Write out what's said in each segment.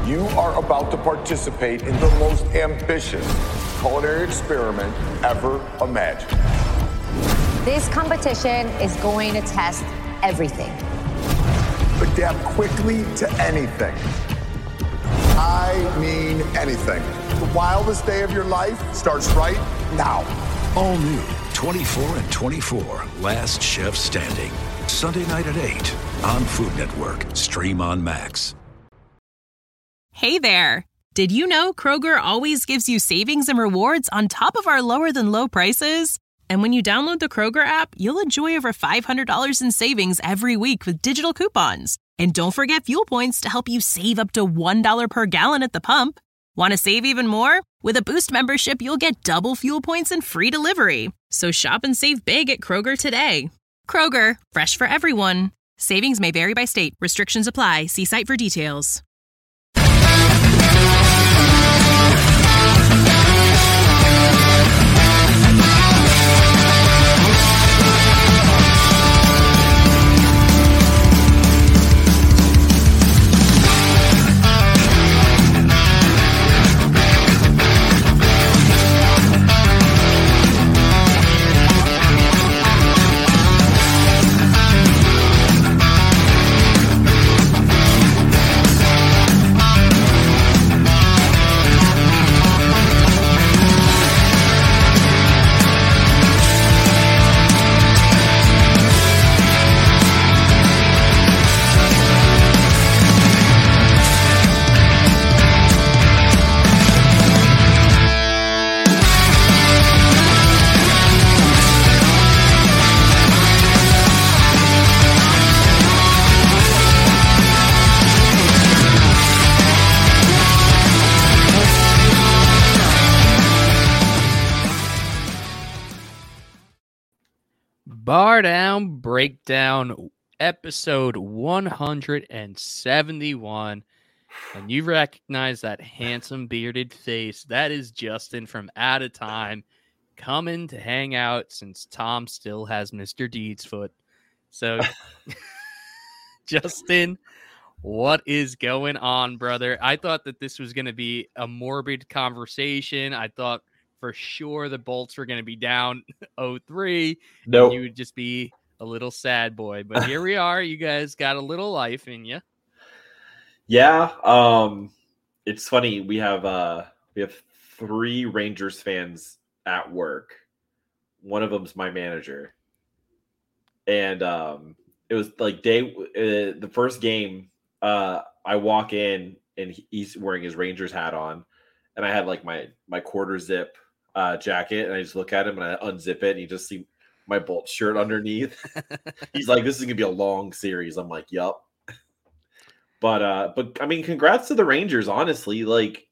You are about to participate in the most ambitious culinary experiment ever imagined. This competition is going to test everything. Adapt quickly to anything. I mean anything. The wildest day of your life starts right now. All new 24 and 24, Last Chef Standing. Sunday night at 8 on Food Network. Stream on Max. Hey there. Did you know Kroger always gives you savings and rewards on top of our lower than low prices? And when you download the Kroger app, you'll enjoy over $500 in savings every week with digital coupons. And don't forget fuel points to help you save up to $1 per gallon at the pump. Want to save even more? With a Boost membership, you'll get double fuel points and free delivery. So shop and save big at Kroger today. Kroger, fresh for everyone. Savings may vary by state. Restrictions apply. See site for details. Bar Down Breakdown, episode 171. And you recognize that handsome bearded face. That is Justin from Out of Time, coming to hang out since Tom still has Mr. Deeds foot. So, Justin, what is going on, brother? I thought that this was going to be a morbid conversation. I thought for sure the Bolts were going to be down 0-3. Nope. You would just be a little sad boy. But here we are. You guys got a little life in you. Yeah. It's funny. We have 3 Rangers fans at work. One of them's my manager. And it was like the first game, I walk in and he's wearing his Rangers hat on. And I had like my quarter zip jacket, and I just look at him and I unzip it, and you just see my Bolt shirt underneath. He's like, "This is gonna be a long series." I'm like, "Yup." But I mean, congrats to the Rangers. Honestly, like,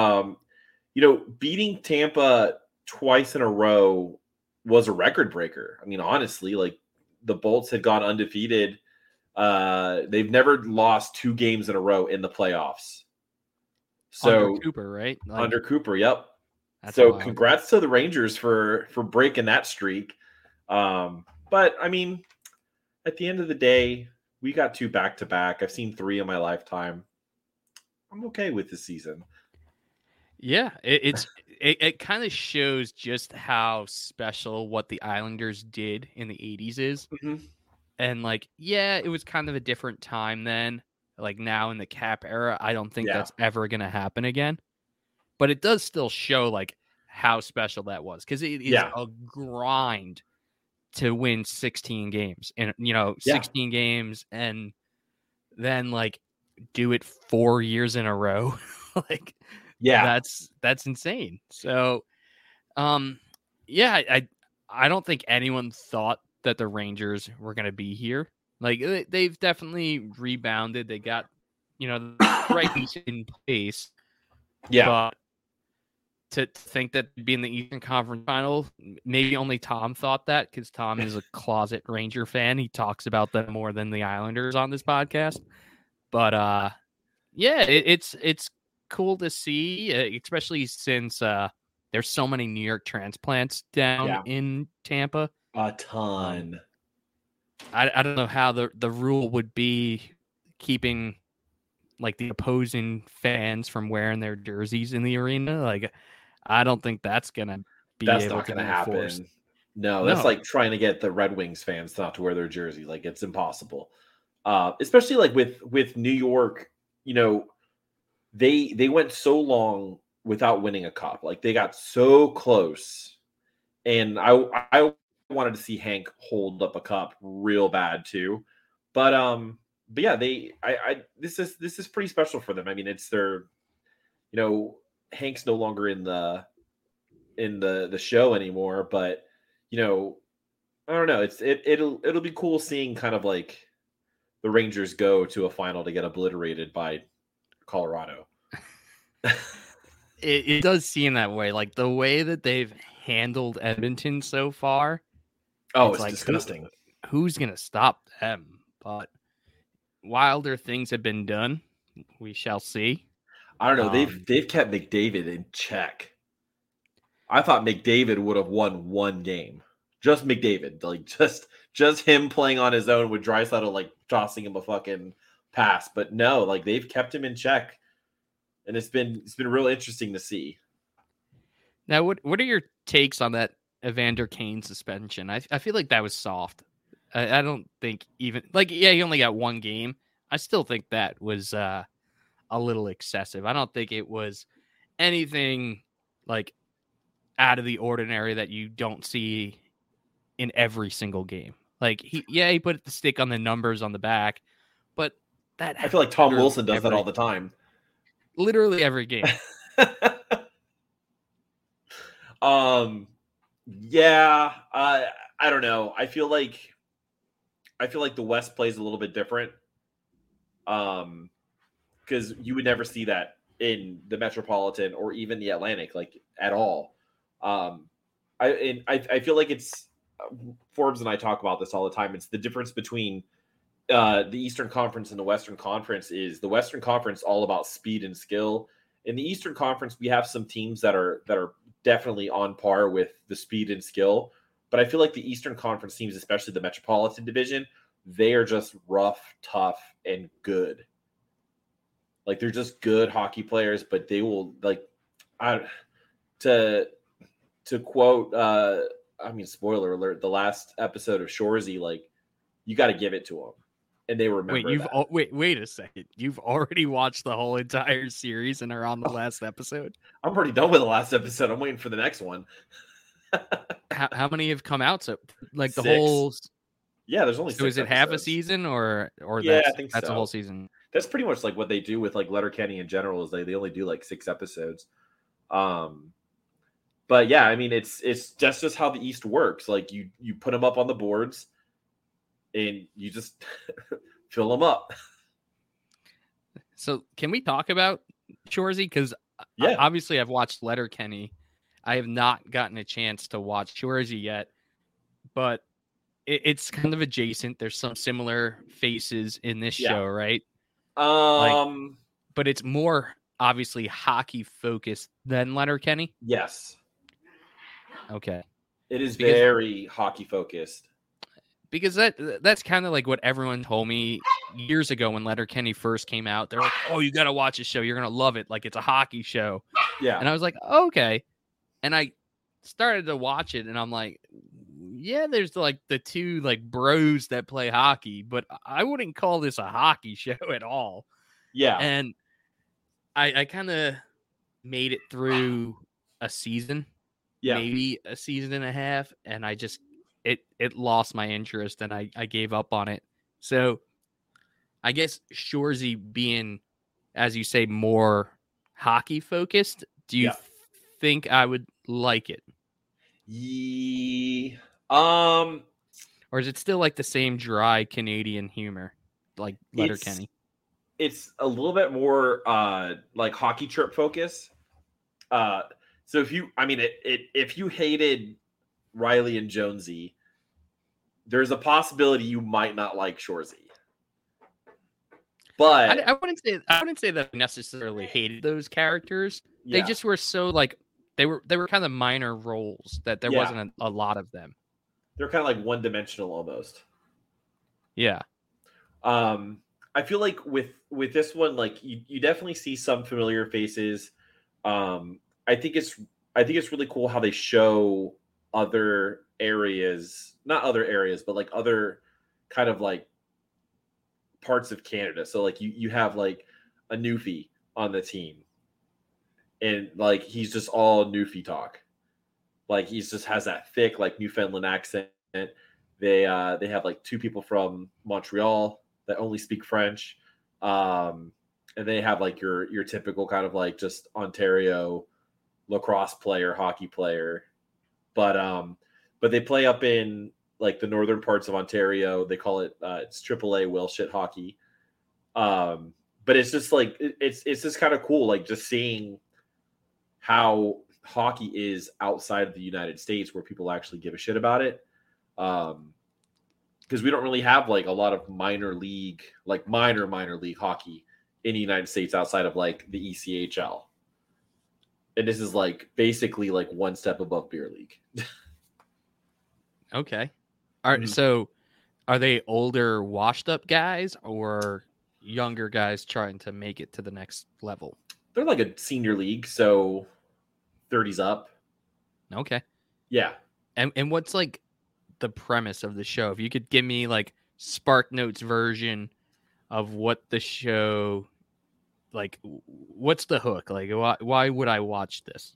beating Tampa twice in a row was a record breaker. I mean, honestly, like the Bolts had gone undefeated. They've never lost 2 games in a row in the playoffs. So Under Cooper, right? Under Cooper, yep. So wild. Congrats to the Rangers for breaking that streak. But I mean, at the end of the day, we got 2 back-to-back. I've seen 3 in my lifetime. I'm okay with this season. Yeah, it kind of shows just how special what the Islanders did in the 80s is. Mm-hmm. And like, yeah, it was kind of a different time then. Like now in the cap era, I don't think that's ever going to happen again. But it does still show like how special that was, because it is a grind to win 16 games and 16 games and then like do it 4 years in a row. Like, that's insane. So, I don't think anyone thought that the Rangers were going to be here. Like they've definitely rebounded. They got, the right piece in place. Yeah. But to think that it'd be in the Eastern Conference Final, maybe only Tom thought that, because Tom is a closet Ranger fan. He talks about them more than the Islanders on this podcast. But it's cool to see, especially since there's so many New York transplants down in Tampa. A ton. I don't know how the rule would be keeping like the opposing fans from wearing their jerseys in the arena. Like, I don't think that's gonna be That's able not to going to be happen. enforced. No, that's like trying to get the Red Wings fans not to wear their jersey. Like, it's impossible. Especially like with New York, you know, they went so long without winning a cup. Like, they got so close, and I wanted to see Hank hold up a cup real bad too. But yeah, this is pretty special for them. I mean, it's their, you know, Hank's no longer in the show anymore, but you know, I don't know. It'll be cool seeing kind of like the Rangers go to a final to get obliterated by Colorado. It does seem that way. Like the way that they've handled Edmonton so far. Oh, it's like, disgusting. Who's gonna stop them? But wilder things have been done. We shall see. I don't know. They've kept McDavid in check. I thought McDavid would have won one game. Just McDavid, like just him playing on his own with Draisaitl like tossing him a fucking pass. But no, like they've kept him in check, and it's been real interesting to see. Now, what are your takes on that Evander Kane suspension? I feel like that was soft. I don't think even like he only got one game. I still think that was a little excessive. I don't think it was anything like out of the ordinary that you don't see in every single game. Like he put the stick on the numbers on the back, but that I feel like Tom Wilson does that all the time. Literally every game. Yeah, I don't know. I feel like the West plays a little bit different. Because you would never see that in the Metropolitan or even the Atlantic, like at all. I feel like it's Forbes and I talk about this all the time. It's the difference between the Eastern Conference and the Western Conference is the Western Conference all about speed and skill. In the Eastern Conference, we have some teams that are definitely on par with the speed and skill. But I feel like the Eastern Conference teams, especially the Metropolitan Division, they are just rough, tough, and good. Like they're just good hockey players, but they will to quote spoiler alert, the last episode of Shoresy, like you got to give it to them, and they remember. Wait a second. You've already watched the whole entire series and are on the last episode. I'm already done with the last episode. I'm waiting for the next one. How many have come out? So like the 6. whole. Yeah, there's only 6 is it episodes. Half a season or yeah, I think that's so. a whole season. That's pretty much like what they do with like Letterkenny in general is they only do like 6 episodes. But yeah, I mean it's just how the East works. Like you put them up on the boards and you just fill them up. So can we talk about Shoresy? Because obviously I've watched Letterkenny. I have not gotten a chance to watch Shoresy yet, but it's kind of adjacent. There's some similar faces in this show, right? But it's more obviously hockey focused than Letterkenny. Yes. Okay. It is very hockey focused. Because that's kind of like what everyone told me years ago when Letterkenny first came out. They're like, "Oh, you got to watch this show. You're gonna love it. Like it's a hockey show." Yeah. And I was like, oh, "Okay." And I started to watch it, and I'm like, "Yeah, there's like the two like bros that play hockey, but I wouldn't call this a hockey show at all." Yeah. And I kind of made it through a season, maybe a season and a half, and I just it lost my interest, and I gave up on it. So I guess Shoresy being, as you say, more hockey focused, do you think I would like it? Or is it still like the same dry Canadian humor like Letterkenny? It's a little bit more like hockey trip focus. So if you hated Riley and Jonesy, there's a possibility you might not like Shoresy. But I wouldn't say that I necessarily hated those characters. They just were so like they were kind of minor roles that there wasn't a lot of them. They're kind of like one-dimensional almost. Yeah. I I feel like with this one, like you definitely see some familiar faces. I think it's really cool how they show other areas, not other areas, but like other kind of like parts of Canada. So like you have like a Newfie on the team, and like he's just all Newfie talk. Like he's just has that thick like Newfoundland accent. They have like two people from Montreal that only speak French, and they have like your typical kind of like just Ontario lacrosse player, hockey player, but they play up in like the northern parts of Ontario. They call it it's AAA whale shit hockey, but it's just like it's just kind of cool, like just seeing how hockey is outside of the United States, where people actually give a shit about it. Because we don't really have like a lot of minor league hockey in the United States outside of like the ECHL. And this is like basically like one step above beer league. Okay. So are they older washed up guys or younger guys trying to make it to the next level? They're like a senior league, so 30s up. Okay. Yeah. And what's like the premise of the show? If you could give me like Spark Notes version of what the show, like, what's the hook? Like, why would I watch this?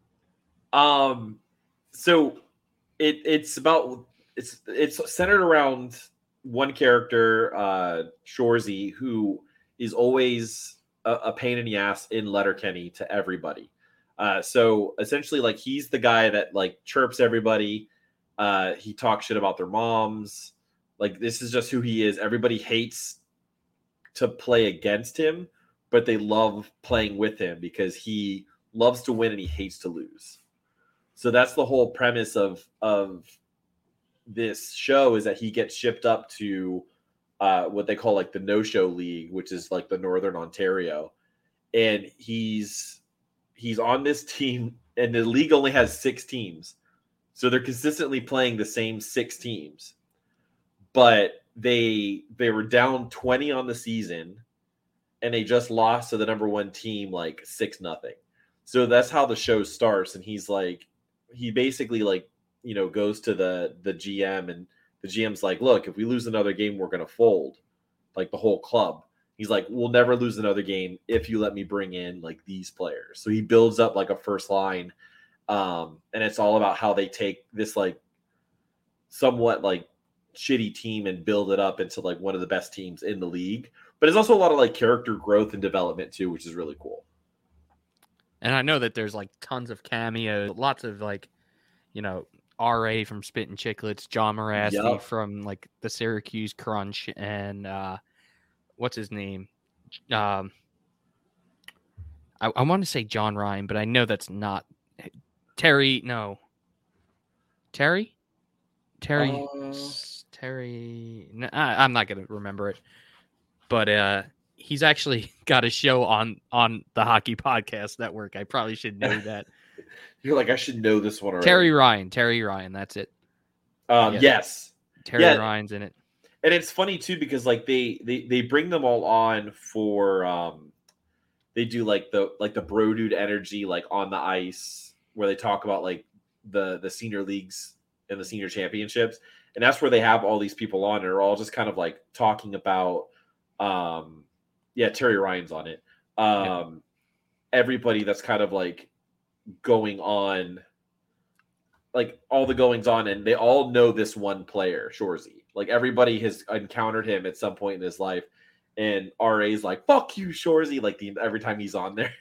So it's centered around one character, Shoresy, who is always a pain in the ass in Letterkenny to everybody. So essentially, like, he's the guy that like chirps everybody. He talks shit about their moms. Like, this is just who he is. Everybody hates to play against him, but they love playing with him because he loves to win and he hates to lose. So that's the whole premise of this show, is that he gets shipped up to what they call like the no-show league, which is like the Northern Ontario. And he's on this team, and the league only has 6 teams. So they're consistently playing the same 6 teams. But they were down 20 on the season, and they just lost to the number 1 team like 6-0. So that's how the show starts. And he's like, he basically like, you know, goes to the GM, and the GM's like, look, if we lose another game, we're going to fold, like the whole club. He's like, we'll never lose another game if you let me bring in like these players. So he builds up like a first line. And it's all about how they take this like somewhat like shitty team and build it up into like one of the best teams in the league. But it's also a lot of like character growth and development too, which is really cool. And I know that there's like tons of cameos, lots of like, you know, RA from Spittin' Chicklets, John Morasti from like the Syracuse Crunch, and what's his name? I want to say John Ryan, but I know that's not Terry. No, Terry. No, I'm not gonna remember it, but he's actually got a show on the Hockey Podcast Network. I probably should know that. You're like, I should know this one already. Terry Ryan, that's it. Yes. Terry Ryan's in it. And it's funny too, because like they bring them all on for they do like the bro dude energy, like on the ice, where they talk about like the senior leagues and the senior championships. And that's where they have all these people on, and they're all just kind of like talking about Terry Ryan's on it. Everybody that's kind of like going on, like all the goings on, and they all know this one player, Shoresy. Like everybody has encountered him at some point in his life, and RA's like, fuck you, Shoresy, like every time he's on there.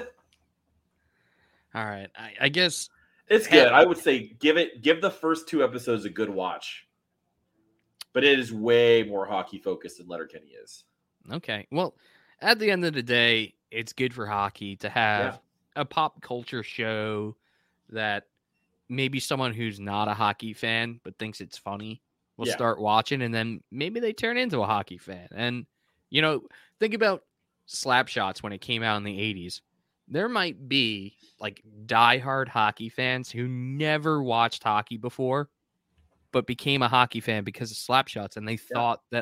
All right. I guess it's good. I would say give the first 2 episodes a good watch. But it is way more hockey focused than Letterkenny is. Okay. Well, at the end of the day, it's good for hockey to have a pop culture show that maybe someone who's not a hockey fan but thinks it's funny will start watching, and then maybe they turn into a hockey fan. And, you know, think about Slapshots when it came out in the 80s. There might be like diehard hockey fans who never watched hockey before but became a hockey fan because of Slapshots, and they thought that like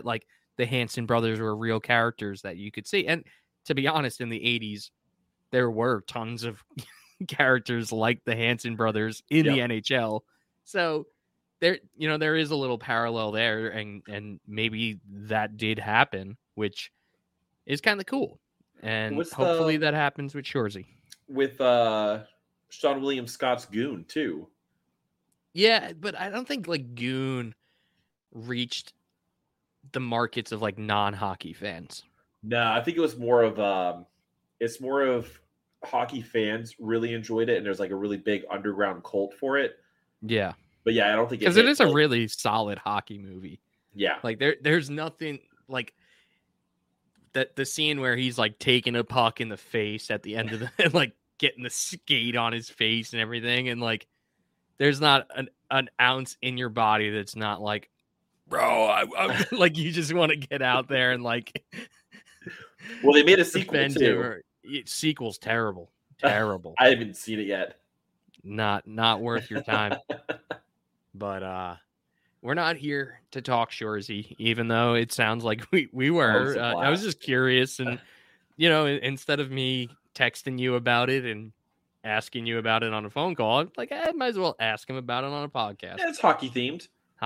the Hanson brothers were real characters that you could see. And to be honest, in the 80s, there were tons of characters like the Hanson brothers in the NHL. So there is a little parallel there, and maybe that did happen, which is kind of cool. And hopefully that happens with Shoresy. With Sean William Scott's Goon too. Yeah, but I don't think like Goon reached the markets of like non-hockey fans. No, I think it was more of it's more of hockey fans really enjoyed it, and there's like a really big underground cult for it. Yeah. But yeah, I don't think because it is a really solid hockey movie. Yeah. Like there's nothing like that. The scene where he's like taking a puck in the face at the end of the like getting the skate on his face and everything, and like there's not an ounce in your body that's not like, bro, I like you just want to get out there and like. Well, they made a sequel too. Sequel's terrible. I haven't seen it yet. Not worth your time. But we're not here to talk Shoresy, even though it sounds like we were. I was just curious, and instead of me texting you about it and asking you about it on a phone call, I'm like, I might as well ask him about it on a podcast. Yeah, it's hockey themed.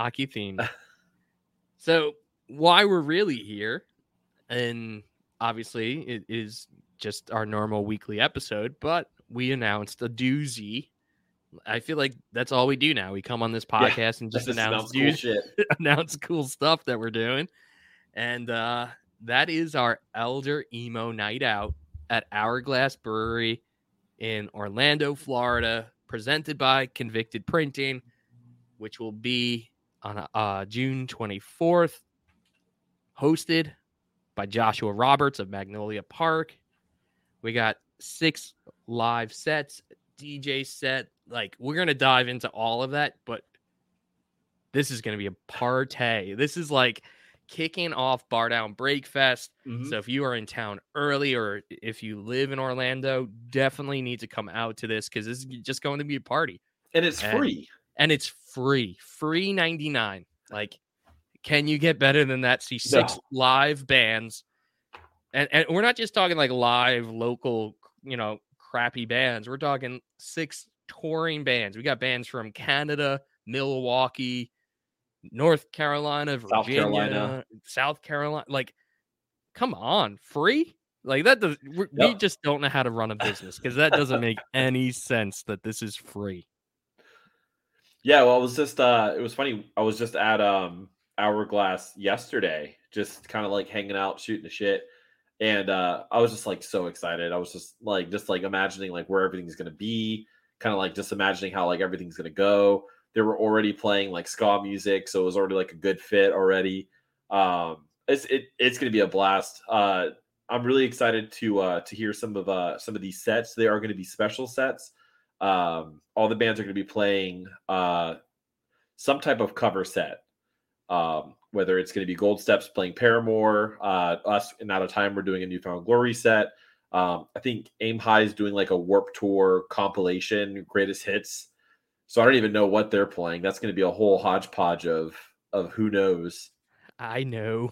So why we're really here, and obviously it is just our normal weekly episode, but we announced a doozy. I feel like that's all we do now. We come on this podcast and just announce cool shit. Announce cool stuff that we're doing. And that is our Elder Emo Night Out at Hourglass Brewery in Orlando, Florida, presented by Convicted Printing, which will be on June 24th, hosted by Joshua Roberts of Magnolia Park. We got 6 live sets, DJ set. Like, we're going to dive into all of that, but this is going to be a party. This is like kicking off Bar Down Break Fest. Mm-hmm. So if you are in town early, or if you live in Orlando, definitely need to come out to this, because this is just going to be a party. And it's free. And it's free. Free 99. Like, can you get better than that? See 6 live bands. And we're not just talking like live, local, crappy bands. We're talking 6 touring bands. We got bands from Canada, Milwaukee, North Carolina, Virginia, South Carolina. Like, come on, free? Like, that does. We just don't know how to run a business, because that doesn't make any sense that this is free. Yeah, well, it was just it was funny. I was just at Hourglass yesterday, just kind of like hanging out, shooting the shit. And I was just like so excited. I was just like imagining like where everything's gonna be, kind of like just imagining how like everything's gonna go. They were already playing like ska music, so it was already like a good fit already. It's gonna be a blast. I'm really excited to hear some of these sets. They are going to be special sets. All the bands are going to be playing some type of cover set. Whether it's going to be Gold Steps playing Paramore, us in Out of Time, we're doing a New Found Glory set. I think Aim High is doing like a Warped Tour compilation, greatest hits. So I don't even know what they're playing. That's going to be a whole hodgepodge of who knows. I know.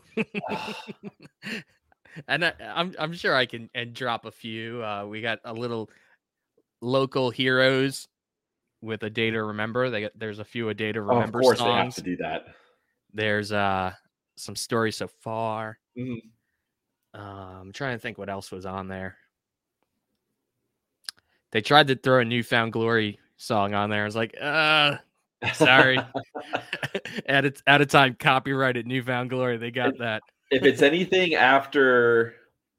And I'm sure I can drop a few. We got a little local heroes with A Day to Remember. There's a few A Day to Remember songs. Of course, they have to do that. There's some Stories So Far. Mm-hmm. I'm trying to think what else was on there. They tried to throw a New Found Glory song on there. I was like, sorry. Out of time, copyrighted New Found Glory. They got that. If it's anything after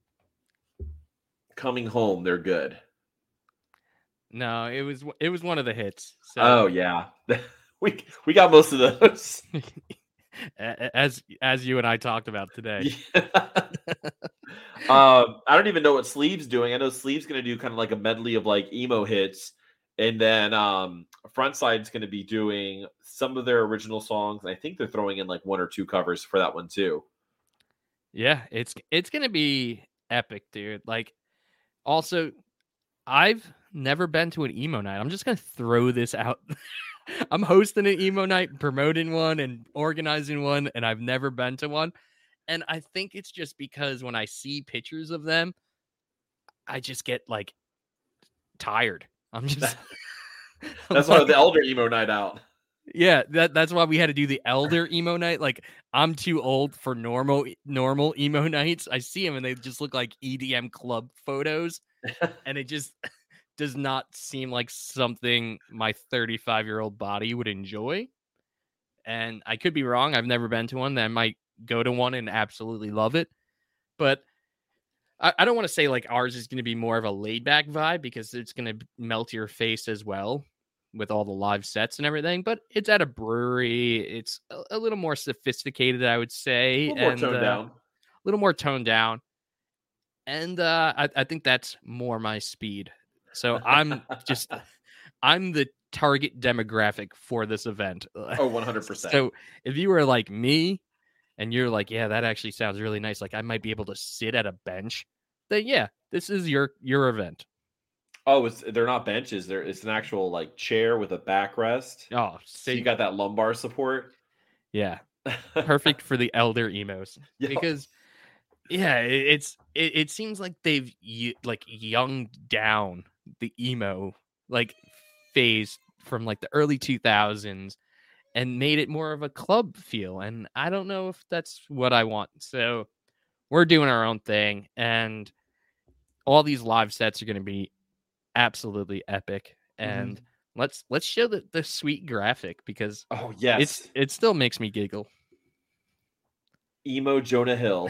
Coming Home, they're good. No, it was one of the hits. So. Oh yeah, we got most of those. as you and I talked about today. Yeah. I don't even know what Sleeve's doing. I know Sleeve's going to do kind of like a medley of like emo hits, and then Frontside's going to be doing some of their original songs, and I think they're throwing in like 1 or 2 covers for that one too. Yeah, it's going to be epic, dude. Like, also, I've never been to an emo night. I'm just going to throw this out. I'm hosting an emo night, promoting one and organizing one, and I've never been to one. And I think it's just because when I see pictures of them, I just get like tired. I'm just that's why the elder emo night out. Yeah, that's why we had to do the elder emo night. Like, I'm too old for normal emo nights. I see them and they just look like EDM club photos, and it just does not seem like something my 35-year-old body would enjoy. And I could be wrong. I've never been to one. That I might go to one and absolutely love it. But I don't want to say like ours is going to be more of a laid back vibe, because it's going to melt your face as well with all the live sets and everything. But it's at a brewery. It's a little more sophisticated, I would say. A little more toned down. A little more toned down. And I think that's more my speed. So I'm the target demographic for this event. Oh, 100%. So if you were like me and you're like, yeah, that actually sounds really nice, like I might be able to sit at a bench, then yeah, this is your event. Oh, they're not benches. It's an actual like chair with a backrest. Oh, so you got that lumbar support. Yeah, perfect for the elder emos. Yep. Because yeah, it seems like they've like younged down the emo like phase from like the early 2000s and made it more of a club feel. And I don't know if that's what I want. So we're doing our own thing, and all these live sets are going to be absolutely epic. And let's show the sweet graphic, because oh yes, it still makes me giggle. Emo Jonah Hill.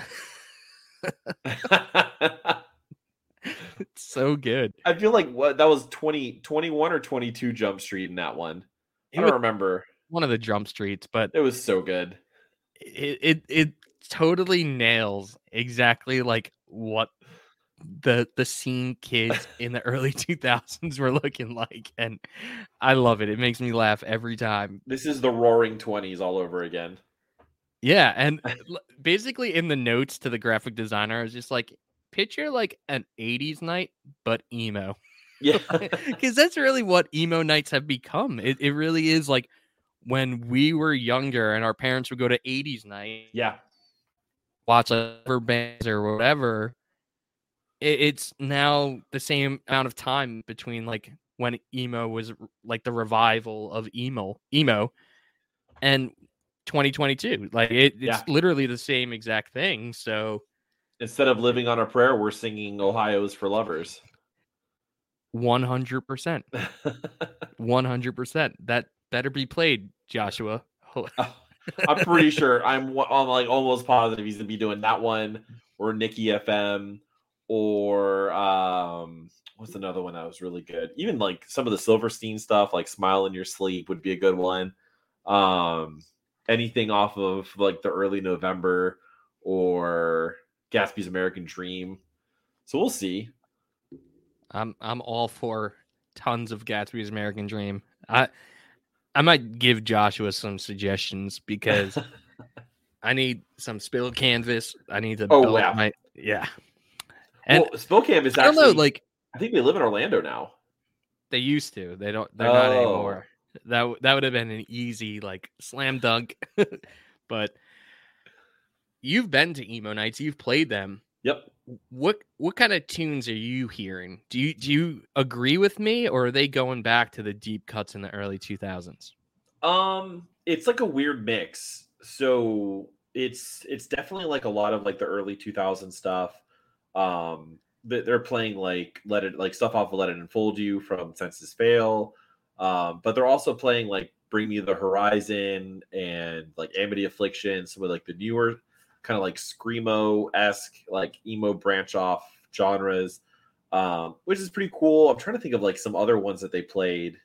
It's so good. I feel like that was 21 or 22 Jump Street in that one. I don't remember. One of the Jump Streets, but it was so good. It totally nails exactly like what the scene kids in the early 2000s were looking like, and I love it. It makes me laugh every time. This is the Roaring 20s all over again. Yeah, and basically in the notes to the graphic designer, I was just like, picture like an 80s night, but emo. Yeah. Because that's really what emo nights have become. It really is like when we were younger and our parents would go to 80s night. Yeah. Watch cover bands or whatever. It's now the same amount of time between like when emo was like the revival of emo and 2022. Like it's literally the same exact thing. So instead of living on a prayer, we're singing Ohio's for Lovers. 100%. 100%. That better be played, Joshua. I'm pretty sure. I'm like almost positive he's gonna be doing that one, or Nikki FM, or what's another one that was really good? Even like some of the Silverstein stuff, like "Smile in Your Sleep" would be a good one. Anything off of like the early November or Gatsby's American Dream. So we'll see. I'm all for tons of Gatsby's American Dream. I might give Joshua some suggestions, because I need some Spill Canvas. I need to build my And Spill Canvas, I don't know, like I think they live in Orlando now. They used to. They're not anymore. That would have been an easy like slam dunk. But you've been to emo nights, you've played them. Yep. What kind of tunes are you hearing? Do you agree with me, or are they going back to the deep cuts in the early 2000s? It's like a weird mix. So it's definitely like a lot of like the early 2000 stuff. They're playing like stuff off of Let It Enfold You from Senses Fail. But they're also playing like Bring Me the Horizon and like Amity Affliction, some of like the newer kind of like screamo-esque, like emo branch off genres, which is pretty cool. I'm trying to think of like some other ones that they played.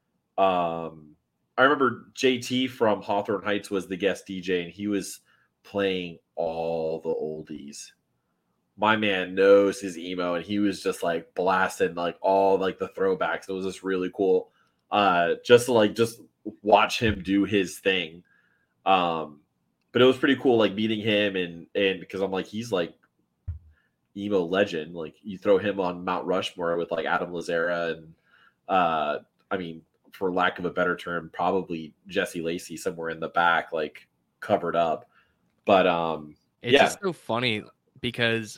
I remember JT from Hawthorne Heights was the guest DJ, and he was playing all the oldies. My man knows his emo, and he was just like blasting like all like the throwbacks. It was just really cool. Just to watch him do his thing. But it was pretty cool, like meeting him and because I'm like, he's like emo legend. Like you throw him on Mount Rushmore with like Adam Lazzara and I mean, for lack of a better term, probably Jesse Lacey somewhere in the back, like covered up. But It's just so funny because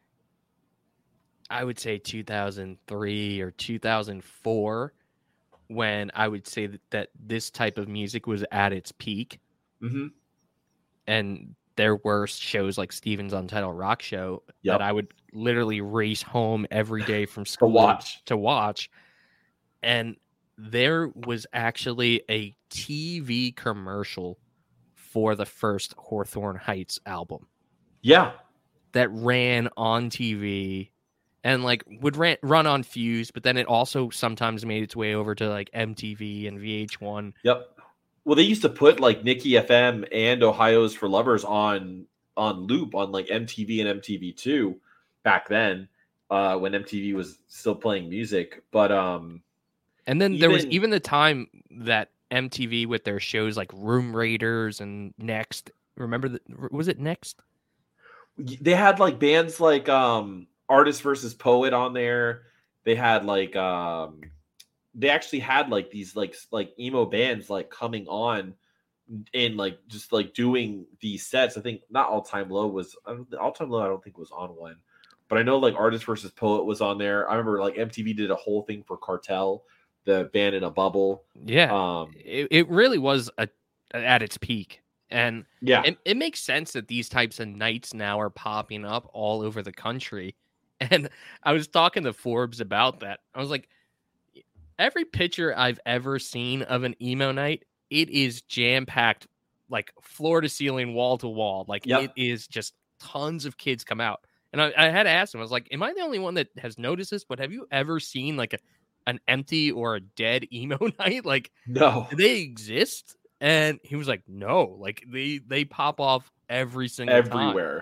I would say 2003 or 2004 when I would say that this type of music was at its peak. Mm-hmm. And there were shows like Steven's Untitled Rock Show that I would literally race home every day from school to watch. And there was actually a TV commercial for the first Hawthorne Heights album. Yeah. That ran on TV and like would run on Fuse, but then it also sometimes made its way over to like MTV and VH1. Yep. Well, they used to put like Nikki FM and Ohio's for Lovers on loop on like MTV and MTV2 back then, when MTV was still playing music. But and then there was even the time that MTV with their shows like Room Raiders and Next. Remember was it Next? They had like bands like Artist versus Poet on there. They had like they actually had like these like emo bands like coming on and like just like doing these sets. I think not All Time Low was I don't think was on one, but I know like Artist versus Poet was on there. I remember like MTV did a whole thing for Cartel, the band in a bubble. Yeah, it really was at its peak. And it makes sense that these types of nights now are popping up all over the country. And I was talking to Forbes about that. I was like, every picture I've ever seen of an emo night, it is jam-packed, like floor to ceiling, wall to wall. Like it is just tons of kids come out. And I had to ask him, I was like, am I the only one that has noticed this? But have you ever seen like an empty or a dead emo night? Like, no, do they exist? And he was like, no, like they pop off everywhere.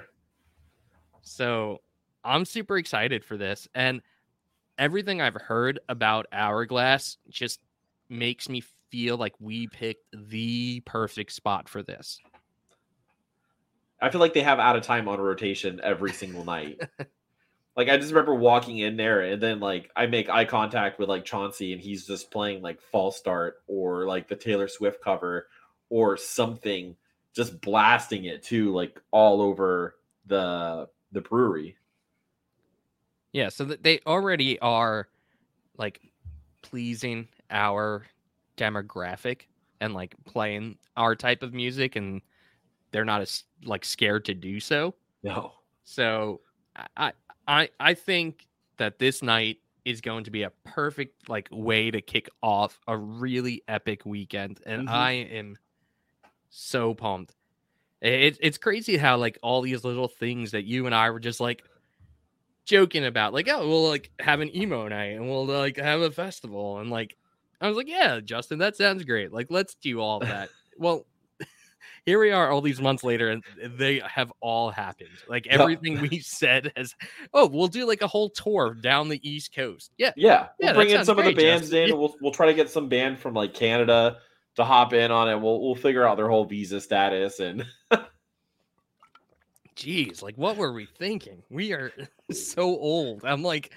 So I'm super excited for this. And everything I've heard about Hourglass just makes me feel like we picked the perfect spot for this. I feel like they have Out of Time on rotation every single night. Like, I just remember walking in there and then, like, I make eye contact with, like, Chauncey and he's just playing, like, False Start or, like, the Taylor Swift cover or something, just blasting it, too, like, all over the brewery. Yeah, so that they already are, like, pleasing our demographic and, like, playing our type of music, and they're not as, like, scared to do so. No. So I think that this night is going to be a perfect like way to kick off a really epic weekend, and I am so pumped. It's crazy how like all these little things that you and I were just like joking about, like, oh, we'll like have an emo night and we'll like have a festival, and like I was like, yeah, Justin, that sounds great. Like, let's do all that. Well, here we are all these months later, and they have all happened. Like, everything we said has, we'll do like a whole tour down the East Coast. Yeah. We'll bring in some of the bands in. Yeah. We'll try to get some band from like Canada to hop in on it. We'll figure out their whole visa status and. Jeez, like what were we thinking? We are so old. I'm like,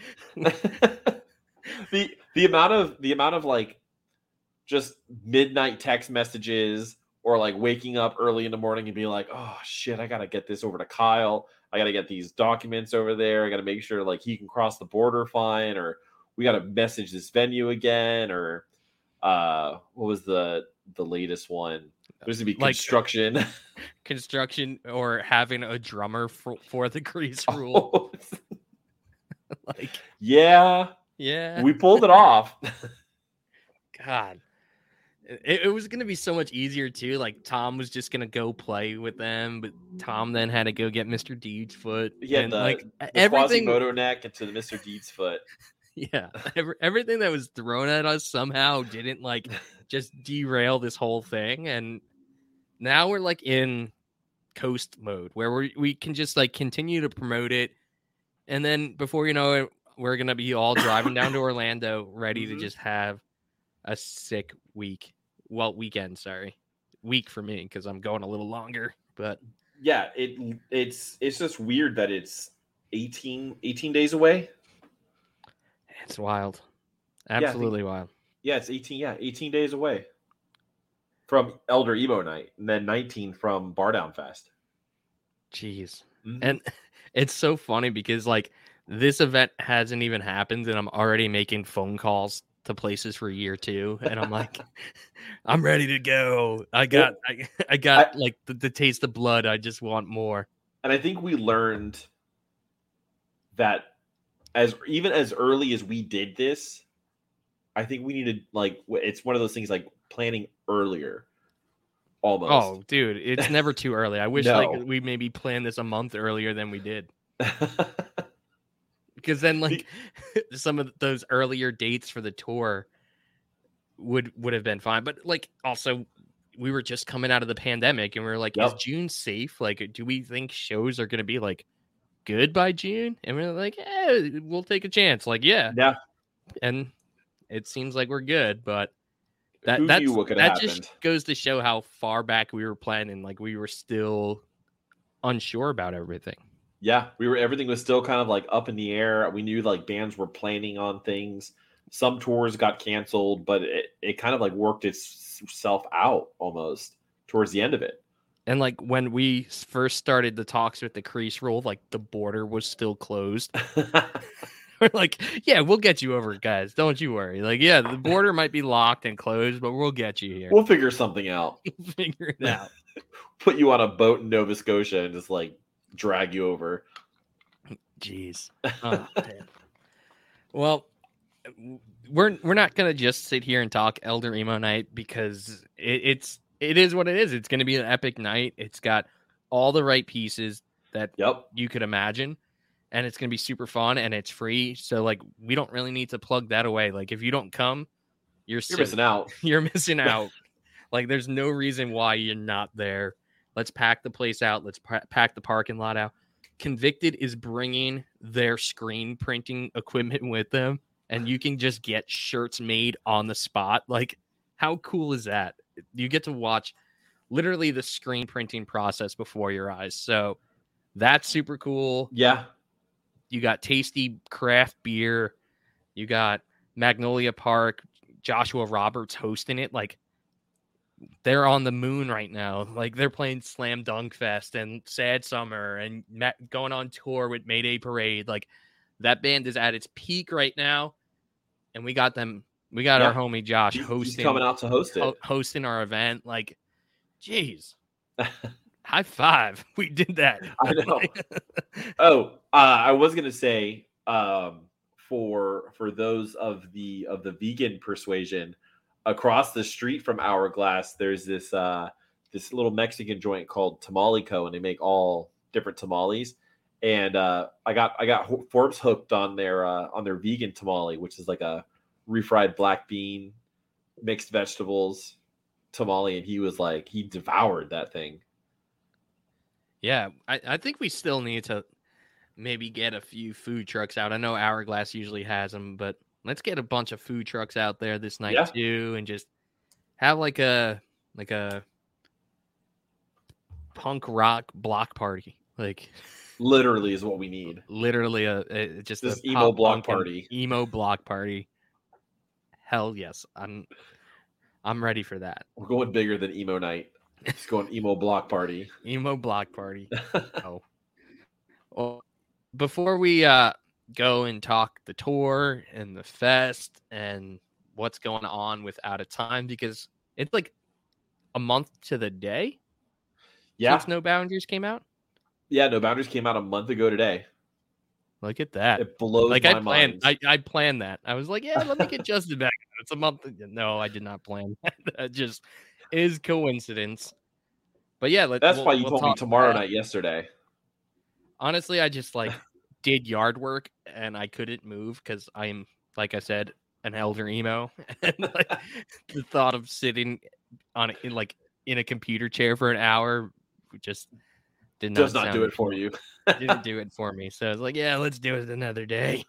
the amount of like just midnight text messages. Or like waking up early in the morning and being like, oh shit, I gotta get this over to Kyle. I gotta get these documents over there. I gotta make sure like he can cross the border fine, or we gotta message this venue again, or what was the latest one? There's gonna be construction, like, construction, or having a drummer for the Grease Rule. Like, yeah, we pulled it off. God. It was going to be so much easier, too. Like, Tom was just going to go play with them, but Tom then had to go get Mr. Deeds Foot. Yeah, and like everything Quasimodo neck into the Mr. Deeds Foot. Yeah, everything that was thrown at us somehow didn't like just derail this whole thing. And now we're like in coast mode where we can just like continue to promote it. And then before you know it, we're going to be all driving down to Orlando ready to just have a sick week. Well, weekend, week for me because I'm going a little longer. But yeah, it's just weird that it's 18 days away. It's wild, absolutely wild. Yeah, it's 18 days away from Elder Emo Night, and then 19 from Bar Down Fest. Jeez. Mhm. And it's so funny because like this event hasn't even happened and I'm already making phone calls to places for year 2 and I'm like I'm ready to go. I got like the taste of blood. I just want more. And I think we learned that as early as we did this, I think we needed like it's one of those things like planning earlier. Almost. Oh, dude, it's never too early. I wish No. like we maybe planned this a month earlier than we did. Because then like some of those earlier dates for the tour would have been fine. But like also we were just coming out of the pandemic and we were like, is June safe? Like, do we think shows are going to be like good by June? And we're like, we'll take a chance. Like, yeah. And it seems like we're good, but that just goes to show how far back we were planning. Like we were still unsure about everything. Yeah, everything was still kind of like up in the air. We knew like bands were planning on things. Some tours got canceled, but it kind of like worked itself out almost towards the end of it. And like when we first started the talks with the Crease Rule, like the border was still closed. We're like, yeah, we'll get you over, guys. Don't you worry. Like, yeah, the border might be locked and closed, but we'll get you here. We'll figure something out. We'll figure it out. Put you on a boat in Nova Scotia and just like drag you over. Jeez. Oh, man. Well, we're not gonna just sit here and talk Elder Emo Night because it is what it is. It's gonna be an epic night. It's got all the right pieces that you could imagine. And it's going to be super fun and it's free. So like, we don't really need to plug that away. Like if you don't come, you're missing out. You're missing out. Like there's no reason why you're not there. Let's pack the place out. Let's pack the parking lot out. Convicted is bringing their screen printing equipment with them and you can just get shirts made on the spot. Like how cool is that? You get to watch literally the screen printing process before your eyes. So that's super cool. Yeah. You got tasty craft beer. You got Magnolia Park, Joshua Roberts hosting it. Like, they're on the moon right now. Like, they're playing Slam Dunk Fest and Sad Summer and going on tour with Mayday Parade. Like, that band is at its peak right now. And we got them. We got our homie Josh hosting. He's coming out to host it. Hosting our event. Like, geez. High five. We did that. I know. I was going to say for those of the vegan persuasion, across the street from Hourglass, there's this little Mexican joint called Tamale Co. and they make all different tamales. And I got Forbes hooked on their vegan tamale, which is like a refried black bean, mixed vegetables tamale, and he devoured that thing. Yeah, I think we still need to maybe get a few food trucks out. I know Hourglass usually has them, but let's get a bunch of food trucks out there this night too, and just have like a punk rock block party. Like literally is what we need. Literally just this emo block party. Emo block party. Hell yes, I'm ready for that. We're going bigger than emo night. It's going emo block party. Emo block party. Oh. Well, before we go and talk the tour and the fest and what's going on with Out of Time, because it's like a month to the day since No Boundaries came out. Yeah, No Boundaries came out a month ago today. Look at that. It blows my mind. I planned that. I was like, yeah, let me get Justin back. It's a month. No, I did not plan that. That just is coincidence. But yeah, that's why you told me tomorrow night yesterday. Honestly, I just did yard work and I couldn't move because I'm, like I said, an elder emo. And the thought of sitting in a computer chair for an hour just does not do it for you. Didn't do it for me. So I was like, yeah, let's do it another day.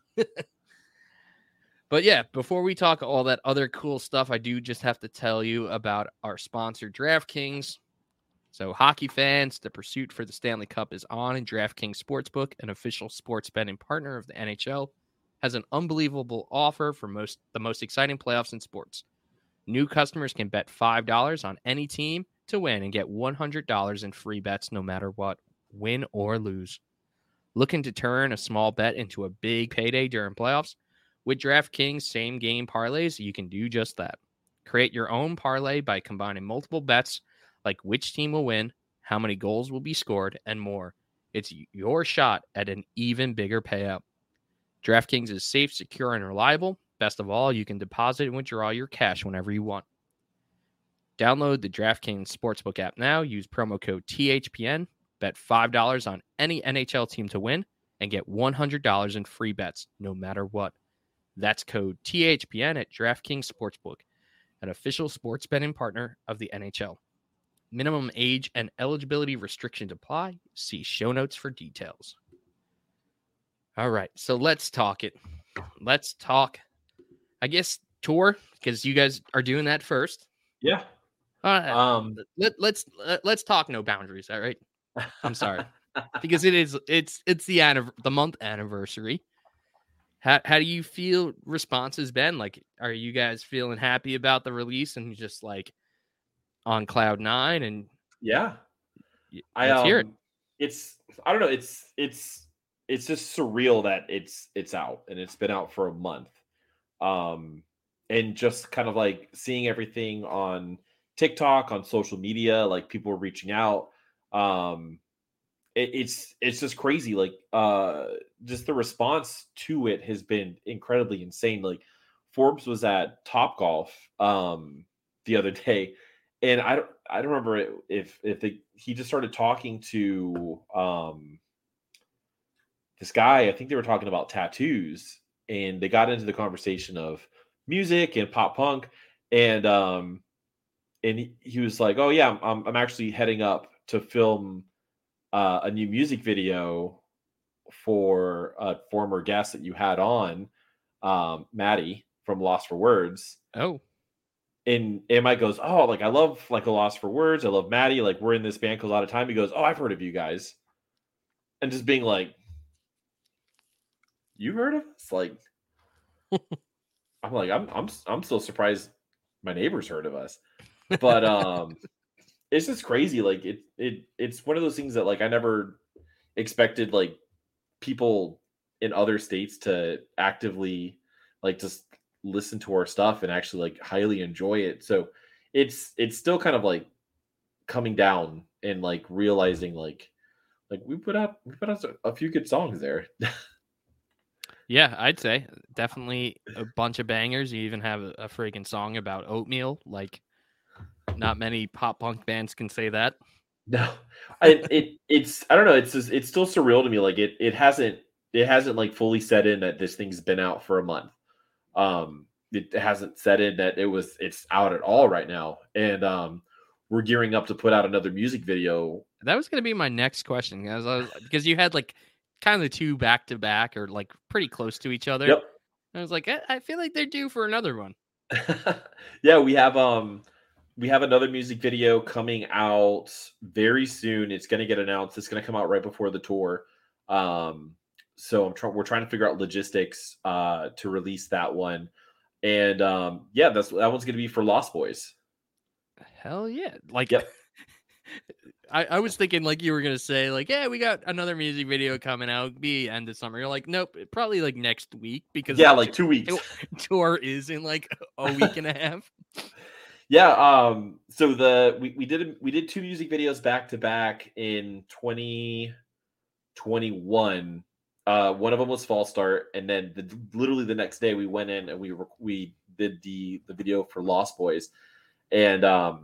But yeah, before we talk all that other cool stuff, I do just have to tell you about our sponsor, DraftKings. So hockey fans, the pursuit for the Stanley Cup is on, and DraftKings Sportsbook, an official sports betting partner of the NHL, has an unbelievable offer for the most exciting playoffs in sports. New customers can bet $5 on any team to win and get $100 in free bets no matter what. win or lose. Looking to turn a small bet into a big payday during playoffs? With DraftKings same-game parlays, you can do just that. Create your own parlay by combining multiple bets, like which team will win, how many goals will be scored, and more. It's your shot at an even bigger payout. DraftKings is safe, secure, and reliable. Best of all, you can deposit and withdraw your cash whenever you want. Download the DraftKings Sportsbook app now. Use promo code THPN. Bet $5 on any NHL team to win and get $100 in free bets, no matter what. That's code THPN at DraftKings Sportsbook, an official sports betting partner of the NHL. Minimum age and eligibility restrictions apply. See show notes for details. All right, so let's talk it. Let's talk, I guess, tour, because you guys are doing that first. Yeah. Let's talk no boundaries. All right. I'm sorry, because it's the month anniversary. How do you feel response has been? Like, are you guys feeling happy about the release and just like on cloud nine? And yeah, let's hear it. I don't know. It's just surreal that it's out and it's been out for a month. And just kind of like seeing everything on TikTok, on social media, like people are reaching out. It's just crazy. Like, just the response to it has been incredibly insane. Like, Forbes was at Topgolf the other day, and I don't remember if he just started talking to this guy. I think they were talking about tattoos, and they got into the conversation of music and pop punk, and he was like, "Oh yeah, I'm actually heading up to film a new music video for a former guest that you had on, Maddie from Lost for Words." Oh, and Mike goes, "Oh, like I love like a Lost for Words. I love Maddie. Like we're in this band called Out of Time." He goes, "Oh, I've heard of you guys," and just being like, "You heard of us?" Like, I'm like, I'm still surprised my neighbors heard of us, but it's just crazy. Like it's one of those things that like I never expected like people in other states to actively like just listen to our stuff and actually like highly enjoy it. So it's still kind of like coming down and like realizing like we put out a few good songs there. Yeah, I'd say definitely a bunch of bangers. You even have a freaking song about oatmeal. Like, not many pop punk bands can say that. No, it's I don't know. It's still surreal to me. Like it hasn't like fully set in that this thing's been out for a month. It hasn't set in that it's out at all right now, and we're gearing up to put out another music video. That was going to be my next question, because you had like kind of the two back to back or like pretty close to each other. Yep. I was like, I feel like they're due for another one. Yeah, we have another music video coming out very soon. It's going to get announced. It's going to come out right before the tour. So we're trying to figure out logistics to release that one. And yeah, that one's going to be for Lost Boys. Hell yeah. Like, yep. I was thinking like you were going to say like, yeah, we got another music video coming out, be end of summer. You're like, nope, probably like next week, because yeah, like 2 weeks. Tour is in like a week and a half. Yeah, so we did two music videos back to back in 2021. One of them was Fall Start, and then literally the next day we went in and we did the video for Lost Boys, and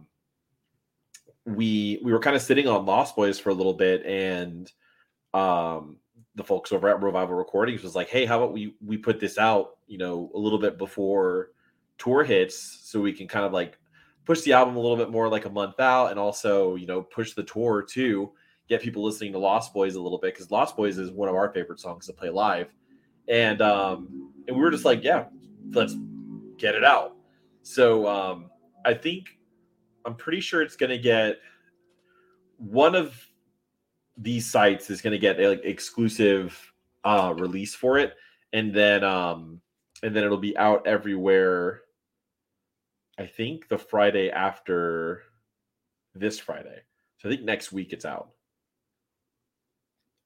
we were kind of sitting on Lost Boys for a little bit, and the folks over at Revival Recordings was like, "Hey, how about we put this out, a little bit before tour hits, so we can kind of like push the album a little bit more, like a month out, and also push the tour too, get people listening to Lost Boys a little bit, because Lost Boys is one of our favorite songs to play live." And we were just like, yeah, let's get it out. So I'm pretty sure it's going to get, one of these sites is going to get like exclusive release for it. And then it'll be out everywhere, I think the Friday after this Friday. So I think next week it's out.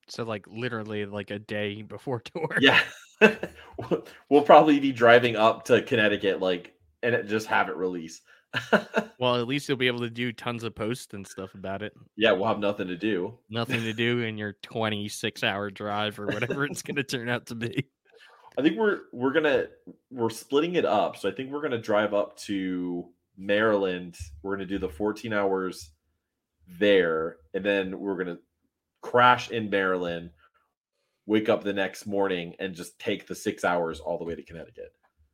So like literally like a day before tour. Yeah. We'll probably be driving up to Connecticut and just have it release. Well, at least you'll be able to do tons of posts and stuff about it. Yeah, we'll have nothing to do. Nothing to do in your 26-hour drive or whatever it's going to turn out to be. I think we're splitting it up. So I think we're gonna drive up to Maryland. We're gonna do the 14 hours there, and then we're gonna crash in Maryland, wake up the next morning, and just take the 6 hours all the way to Connecticut.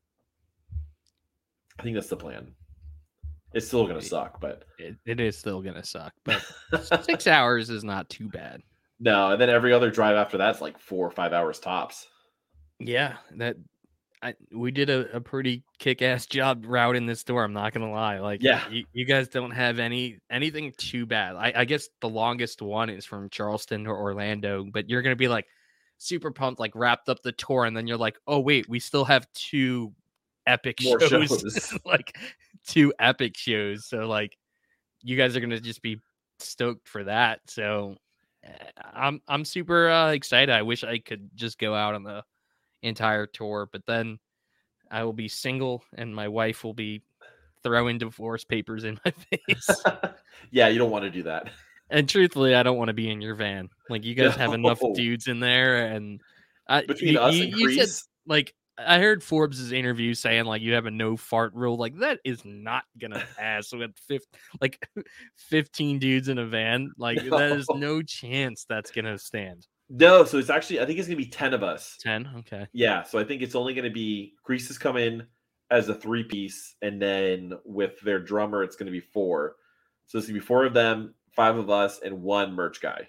I think that's the plan. It's still gonna suck, but it is still gonna suck. But 6 hours is not too bad. No, and then every other drive after that's like 4 or 5 hours tops. Yeah, we did a pretty kick-ass job routing this tour. I'm not gonna lie. Like, yeah, you guys don't have anything too bad. I guess the longest one is from Charleston to Orlando, but you're gonna be like super pumped, like wrapped up the tour, and then you're like, oh wait, we still have 2 epic shows. Like 2 epic shows. So like, you guys are gonna just be stoked for that. So I'm super excited. I wish I could just go out on the entire tour, but then I will be single and my wife will be throwing divorce papers in my face. Yeah, you don't want to do that. And truthfully, I don't want to be in your van. Like, you guys have enough dudes in there, and between us and Chris, said, like, I heard Forbes' interview saying like you have a no fart rule. Like, that is not gonna pass with 15 dudes in a van. Like, that is no chance that's gonna stand. No, so it's actually, I think it's going to be 10 of us. 10? Okay. Yeah, so I think it's only going to be, Greases come in as a 3-piece, and then with their drummer, it's going to be 4. So it's going to be 4 of them, 5 of us, and 1 merch guy.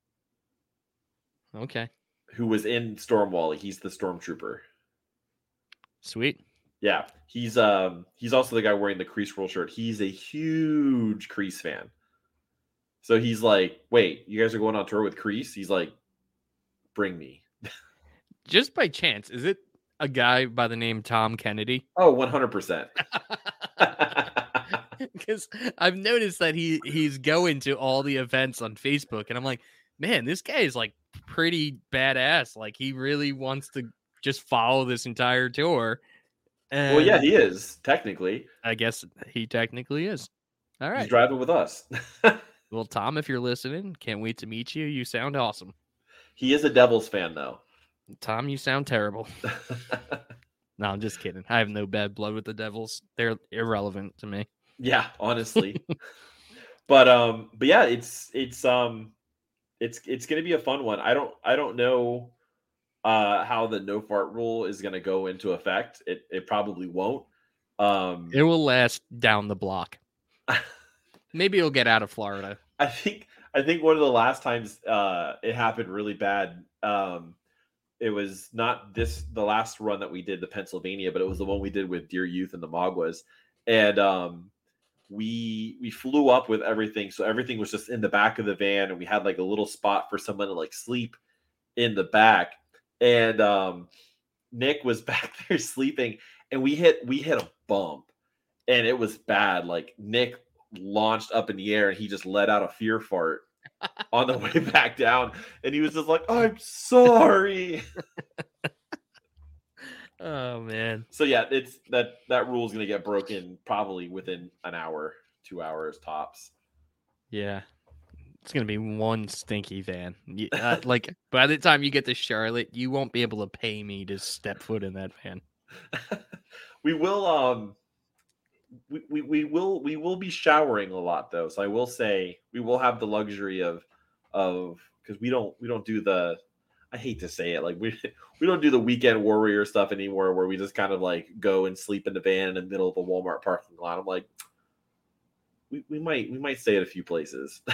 Okay. Who was in Stormwall. He's the Stormtrooper. Sweet. Yeah, he's also the guy wearing the Crease Roll shirt. He's a huge Crease fan. So he's like, wait, you guys are going on tour with Crease? He's like, bring me. Just by chance, is it a guy by the name Tom Kennedy? Oh, 100%. Because I've noticed that he's going to all the events on Facebook, and I'm like, man, this guy is like pretty badass. Like, he really wants to just follow this entire tour. And well, yeah, he is, technically. I guess he technically is. All right. He's driving with us. Well, Tom, if you're listening, can't wait to meet you. You sound awesome. He is a Devils fan, though. Tom, you sound terrible. No, I'm just kidding. I have no bad blood with the Devils. They're irrelevant to me. Yeah, honestly. but yeah, it's going to be a fun one. I don't know how the no fart rule is going to go into effect. It probably won't. It will last down the block. Maybe it'll get out of Florida. I think one of the last times it happened really bad. It was not the last run that we did, the Pennsylvania, but it was the one we did with Dear Youth and the Magwas. And we flew up with everything. So everything was just in the back of the van, and we had like a little spot for someone to like sleep in the back. And Nick was back there sleeping, and we hit a bump, and it was bad. Like, Nick launched up in the air, and he just let out a fear fart on the way back down, and he was just like, I'm sorry. Oh man. So yeah, it's that rule is going to get broken probably within an hour, 2 hours tops. Yeah, it's going to be one stinky van. Like, by the time you get to Charlotte, you won't be able to pay me to step foot in that van. We will we will be showering a lot, though. So I will say we will have the luxury of because we don't do the, I hate to say it, like we don't do the weekend warrior stuff anymore, where we just kind of like go and sleep in the van in the middle of a Walmart parking lot. I'm like, we might stay at a few places.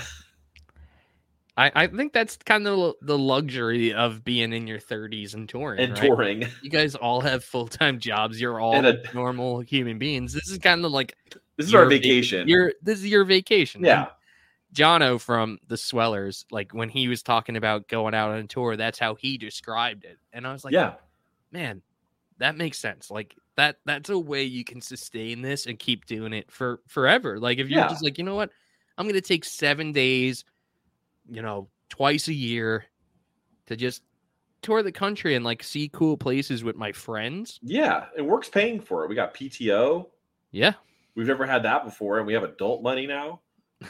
I think that's kind of the luxury of being in your 30s and touring. And right? touring. You guys all have full-time jobs. You're all normal human beings. This is kind of like, this is our vacation. This is your vacation. Yeah. And Jono from the Swellers, like when he was talking about going out on tour, that's how he described it. And I was like, yeah, man, that makes sense. Like that's a way you can sustain this and keep doing it for forever. Like if you're just like, you know what, I'm going to take 7 days, twice a year, to just tour the country and like see cool places with my friends. Yeah, and work's paying for it. We got PTO. Yeah. We've never had that before, and we have adult money now.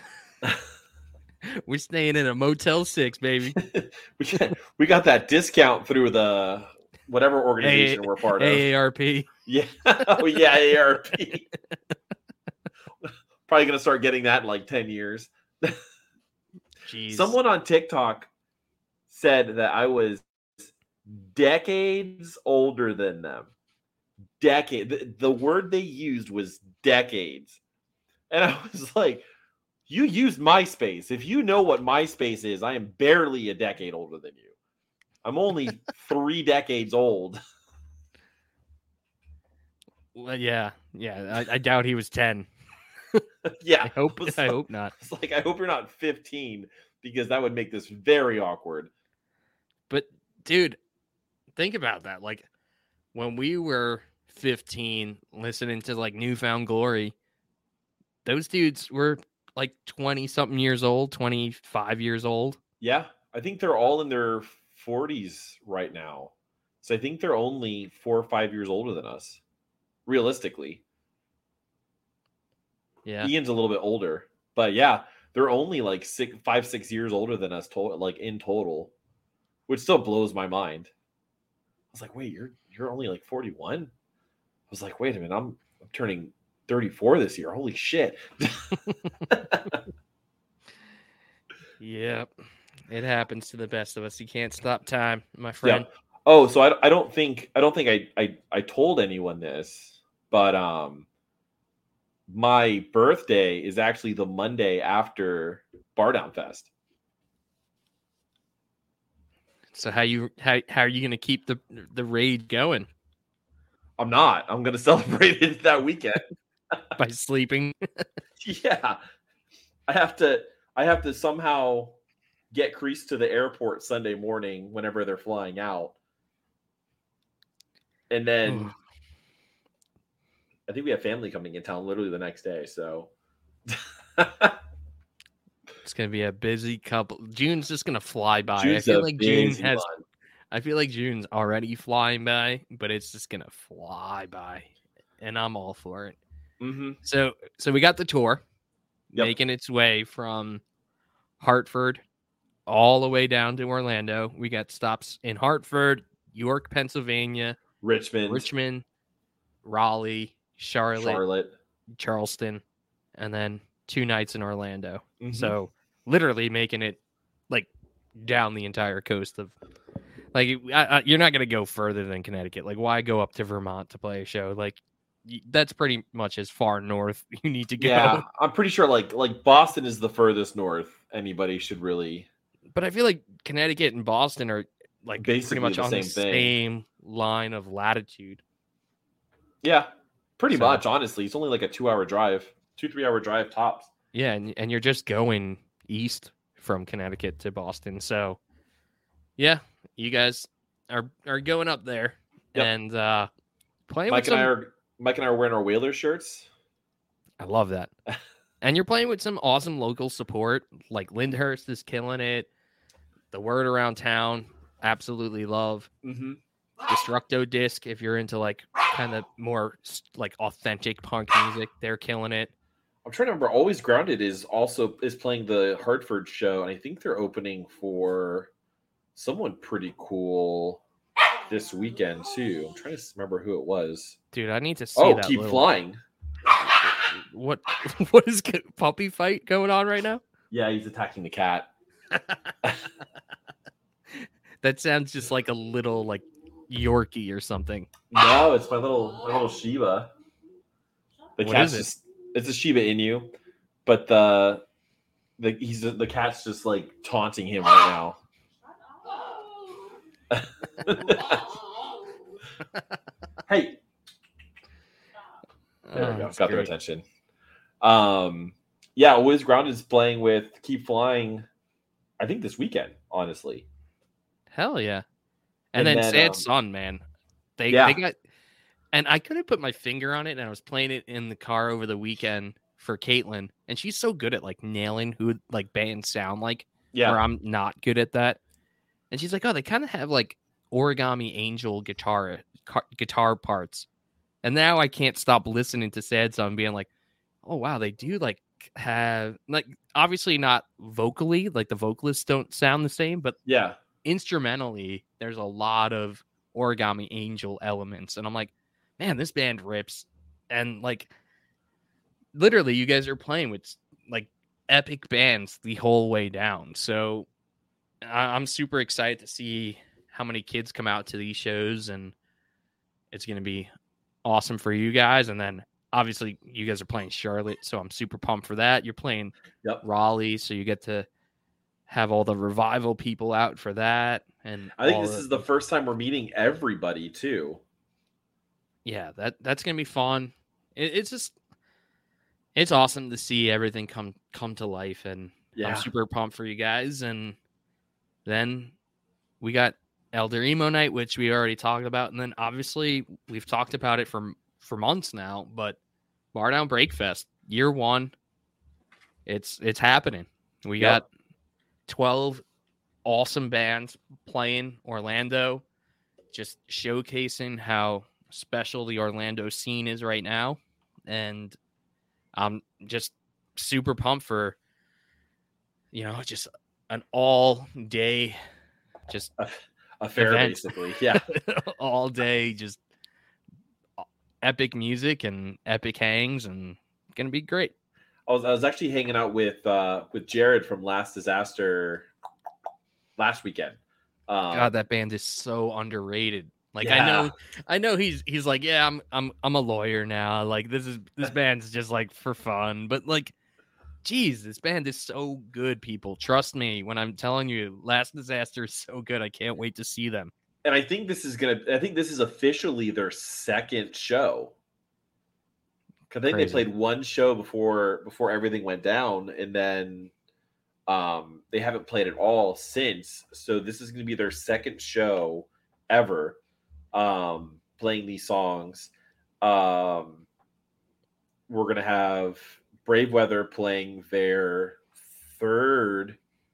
We're staying in a Motel 6, baby. we got that discount through the whatever organization we're part of. AARP. Yeah. Oh, yeah, AARP. Probably going to start getting that in like 10 years. Jeez. Someone on TikTok said that I was decades older than them. The word they used was decades. And I was like, you used MySpace. If you know what MySpace is, I am barely a decade older than you. I'm only 3 decades old. Well, yeah. I doubt he was 10. Yeah. I hope not. It's like, I hope you're not 15, because that would make this very awkward. But dude, think about that. Like when we were 15 listening to like Newfound Glory, those dudes were like 20 something years old, 25 years old. Yeah. I think they're all in their 40s right now. So I think they're only 4 or 5 years older than us, realistically. Yeah. Ian's a little bit older, but yeah, they're only like 5-6 years older than us like in total, which still blows my mind. I was like, wait, you're only like 41? I was like, wait a minute, I'm turning 34 this year. Holy shit. Yep. It happens to the best of us. You can't stop time, my friend. Yeah. Oh, so I don't think I told anyone this, but my birthday is actually the Monday after Bar Down Fest. So how are you going to keep the raid going? I'm not. I'm going to celebrate it that weekend by sleeping. Yeah. I have to somehow get Crease to the airport Sunday morning whenever they're flying out. And then I think we have family coming in town literally the next day. So it's going to be a busy couple. June's just going to fly by. I feel like June's already flying by, but it's just going to fly by. And I'm all for it. Mm-hmm. So we got the tour making its way from Hartford all the way down to Orlando. We got stops in Hartford, York, Pennsylvania, Richmond, Raleigh, Charlotte, Charleston, and then 2 nights in Orlando. Mm-hmm. So literally making it like down the entire coast of like you're not going to go further than Connecticut. Like why go up to Vermont to play a show? Like that's pretty much as far north you need to go. Yeah, I'm pretty sure like Boston is the furthest north anybody should really. But I feel like Connecticut and Boston are like basically pretty much on the thing. Same line of latitude. Yeah, pretty much. Honestly, it's only like a 2-hour drive, 2-3 hour drive tops. Yeah, and you're just going east from Connecticut to Boston. So, yeah, you guys are going up there and playing. Mike and I are wearing our Whalers shirts. I love that. And you're playing with some awesome local support. Like Lyndhurst is killing it. The word around town, absolutely love. Mm-hmm. Destructo Disc, if you're into like kind of more like authentic punk music, they're killing it. I'm trying to remember. Always Grounded is playing the Hartford show, and I think they're opening for someone pretty cool this weekend too. I'm trying to remember who it was. Dude, I need to see that. Keep Flying. What is puppy fight going on right now? Yeah, he's attacking the cat. That sounds just like a little like Yorkie or something. No, it's my little Shiba. The cat's it's a Shiba Inu, but the cat's just like taunting him right now. Hey. There we go. Got their attention. Yeah, Wiz Ground is playing with Keep Flying, I think this weekend, honestly. Hell yeah. And then Sad Sun, man. They got, and I couldn't put my finger on it, and I was playing it in the car over the weekend for Caitlin, and she's so good at like nailing who like bands sound like. Yeah. Where I'm not good at that. And she's like, oh, they kind of have like Origami Angel guitar parts. And now I can't stop listening to Sad Song being like, oh, wow, they do like have like obviously not vocally, like the vocalists don't sound the same, but yeah, instrumentally, there's a lot of Origami Angel elements. And I'm like, man, this band rips. And like literally you guys are playing with like epic bands the whole way down. So I'm super excited to see how many kids come out to these shows, and it's going to be awesome for you guys. And then obviously you guys are playing Charlotte, so I'm super pumped for that. You're playing Raleigh, so you get to have all the Revival people out for that. And I think this is the first time we're meeting everybody too. Yeah, that's going to be fun. It's awesome to see everything come to life, and I'm super pumped for you guys. And then we got Elder Emo Night, which we already talked about, and then obviously we've talked about it for months now. But Bar Down Breakfest, year 1, it's happening. We got 12 awesome bands playing Orlando, just showcasing how special the Orlando scene is right now, and I'm just super pumped for just an all day just affair event. Basically. Yeah. All day just epic music and epic hangs, and gonna be great. I was actually hanging out with Jared from Last Disaster last weekend. God, that band is so underrated. Like I know he's like, yeah, I'm a lawyer now. Like this band's just like for fun, but like, geez, this band is so good, people. Trust me when I'm telling you, Last Disaster is so good. I can't wait to see them. And I think this is officially their second show. Because I think they played one show before everything went down, and then they haven't played at all since. So this is going to be their second show ever playing these songs. We're going to have Brave Weather playing their third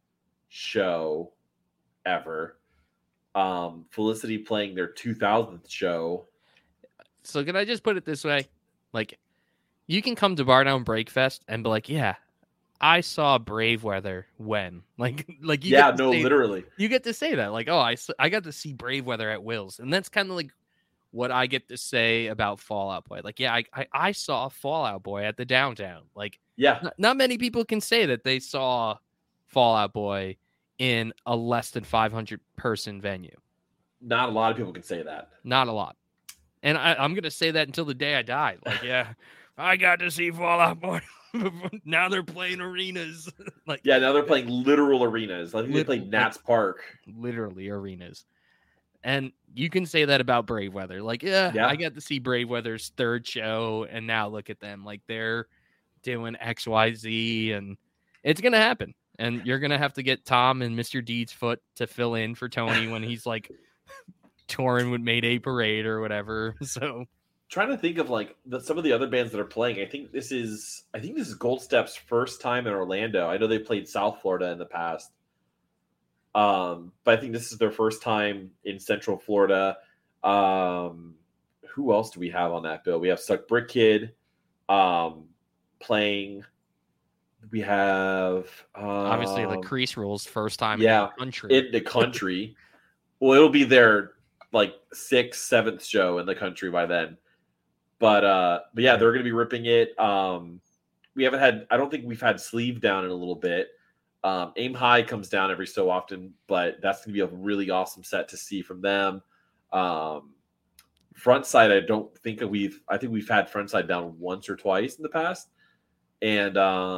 show ever. Felicity playing their 2000th show. So can I just put it this way? Like, you can come to Bar Down Breakfest and be like, yeah, I saw Brave Weather when? Like you literally. You get to say that. Like, oh, I got to see Brave Weather at Will's. And that's kind of like what I get to say about Fall Out Boy. Like, yeah, I saw Fall Out Boy at the Downtown. Like, yeah, not many people can say that they saw Fall Out Boy in a less than 500 person venue. Not a lot of people can say that. Not a lot. And I'm going to say that until the day I die. Like, yeah, I got to see Fall Out Boy. Now they're playing arenas. Now they're playing literal arenas. I think they played Nats Park. Literally arenas. And you can say that about Brave Weather. Like, yeah, I got to see Brave Weather's third show, and now look at them. Like, they're doing XYZ, and it's going to happen. And you're going to have to get Tom and Mr. Deeds Foot to fill in for Tony when he's, like, touring with Mayday Parade or whatever. So, trying to think of, like, some of the other bands that are playing. I think this is Gold Step's first time in Orlando. I know they played South Florida in the past. But I think this is their first time in Central Florida. Who else do we have on that bill? We have Suck Brick Kid playing. We have obviously the Crease Rules first time in the country. In the country. Well, it'll be their like 6th, 7th show in the country by then. But yeah, they're gonna be ripping it. I don't think we've had Sleeve down in a little bit. Aim High comes down every so often, but that's going to be a really awesome set to see from them. Frontside, I think we've had Frontside down once or twice in the past. And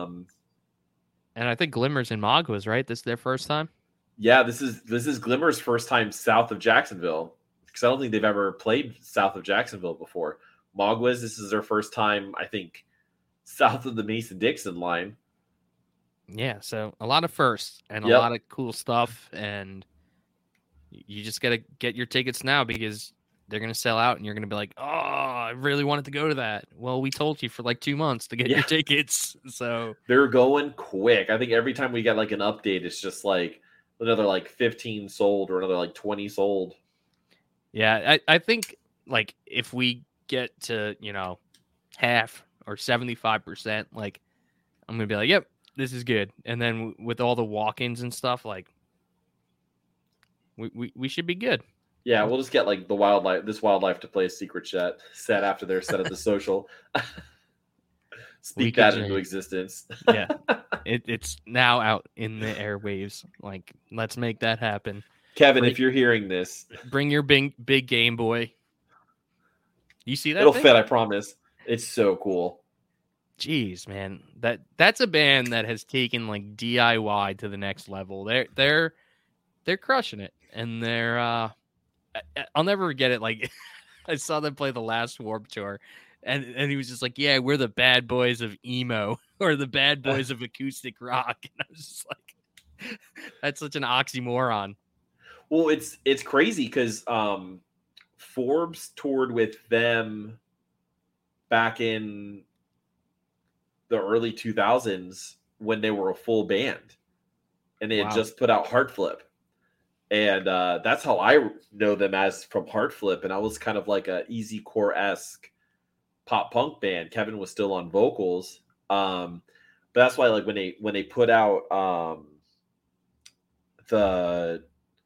I think Glimmers in Magwas, right? This is their first time? Yeah, this is Glimmer's first time south of Jacksonville, because I don't think they've ever played south of Jacksonville before. Magwas, this is their first time, I think, south of the Mason-Dixon line. Yeah, so a lot of firsts and a lot of cool stuff, and you just got to get your tickets now because they're going to sell out, and you're going to be like, oh, I really wanted to go to that. Well, we told you for like 2 months to get your tickets, so. They're going quick. I think every time we get like an update, it's just like another like 15 sold or another like 20 sold. Yeah, I think like if we get to, half or 75%, like I'm going to be like, yep, this is good. And then with all the walk-ins and stuff, like we should be good. Yeah, we'll just get like this wildlife to play a secret set after they're set at the social. Speak that into existence. Yeah, it's now out in the airwaves. Like, let's make that happen. Kevin, if you're hearing this, bring your big Game Boy. You see that? It'll fit, I promise. It's so cool. Jeez, man, that's a band that has taken like DIY to the next level. They're crushing it, and they're I'll never forget it. Like, I saw them play the last Warped Tour, and he was just like, "Yeah, we're the bad boys of emo, or the bad boys of acoustic rock." And I was just like, "That's such an oxymoron." Well, it's crazy because Forbes toured with them back in the early 2000s when they were a full band, and they had just put out Heart Flip. And that's how I know them as from Heart Flip. And I was kind of like a easy core-esque pop punk band. Kevin was still on vocals. But that's why like when they put out the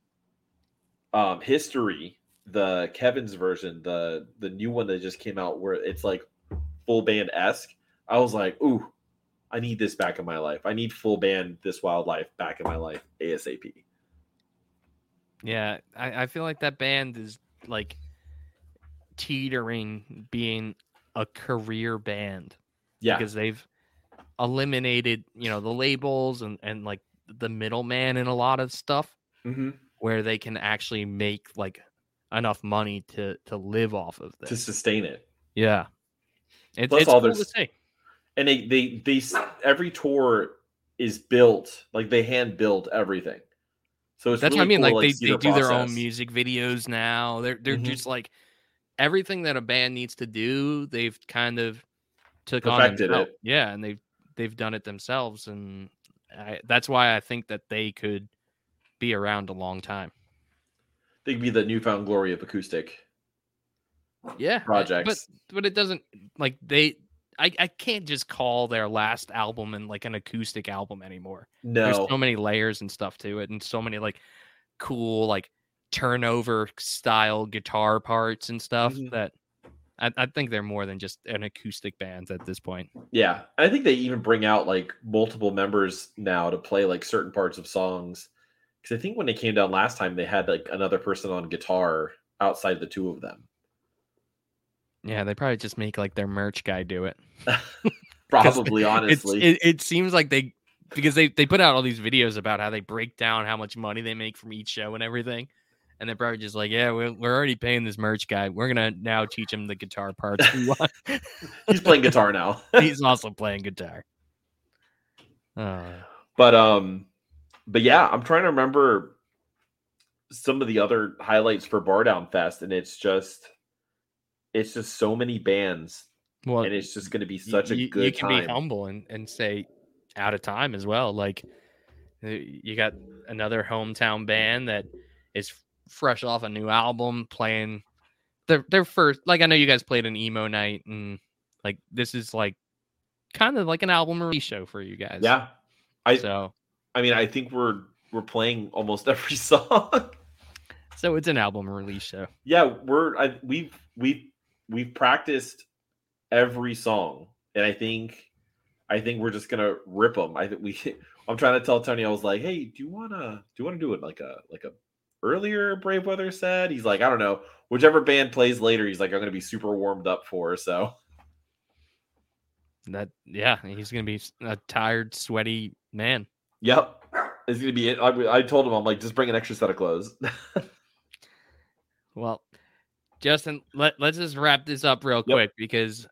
History, the Kevin's version, the new one that just came out where it's like full band-esque, I was like, ooh, I need this back in my life. I need full band This Wildlife back in my life ASAP. Yeah, I feel like that band is like teetering being a career band. Yeah. Because they've eliminated, the labels and like the middleman in a lot of stuff where they can actually make like enough money to live off of this. To sustain it. Yeah. It's all cool to see. And they every tour is built, like they hand build everything. So it's that's really what I mean. cool, like they do their own process. music videos now. They're just like everything that a band needs to do. They've kind of perfected it. Yeah, and they've done it themselves, and that's why I think that they could be around a long time. They could be the newfound glory of acoustic. Yeah, projects. But it doesn't like I can't just call their last album and like an acoustic album anymore. No. There's so many layers and stuff to it, and so many like cool like turnover style guitar parts and stuff that I think they're more than just an acoustic band at this point. Yeah. I think they even bring out like multiple members now to play like certain parts of songs. Because I think when they came down last time, they had like another person on guitar outside the two of them. Yeah, they probably just make like their merch guy do it. Probably, honestly. It seems like because they put out all these videos about how they break down how much money they make from each show and everything. And they're probably just like, yeah, we're already paying this merch guy. We're going to now teach him the guitar parts we want. He's playing guitar now. He's also playing guitar. But yeah, I'm trying to remember some of the other highlights for Bar Down Fest, and it's just so many bands, and it's just going to be such a good time. You can be humble and say out of time as well. Like you got another hometown band that is fresh off a new album playing their first. Like I know you guys played an emo night, and like this is like kind of like an album release show for you guys. Yeah, I think we're playing almost every song. So it's an album release show. Yeah, we've practiced every song, and I think we're just gonna rip them. I'm trying to tell Tony. I was like, "Hey, do you wanna do it like a earlier Brave Weather set?" He's like, "I don't know. Whichever band plays later." He's like, "I'm gonna be super warmed up for." So he's gonna be a tired, sweaty man. Yep, it's gonna be it. I told him, I'm like, just bring an extra set of clothes. Well, Justin, let's just wrap this up real quick because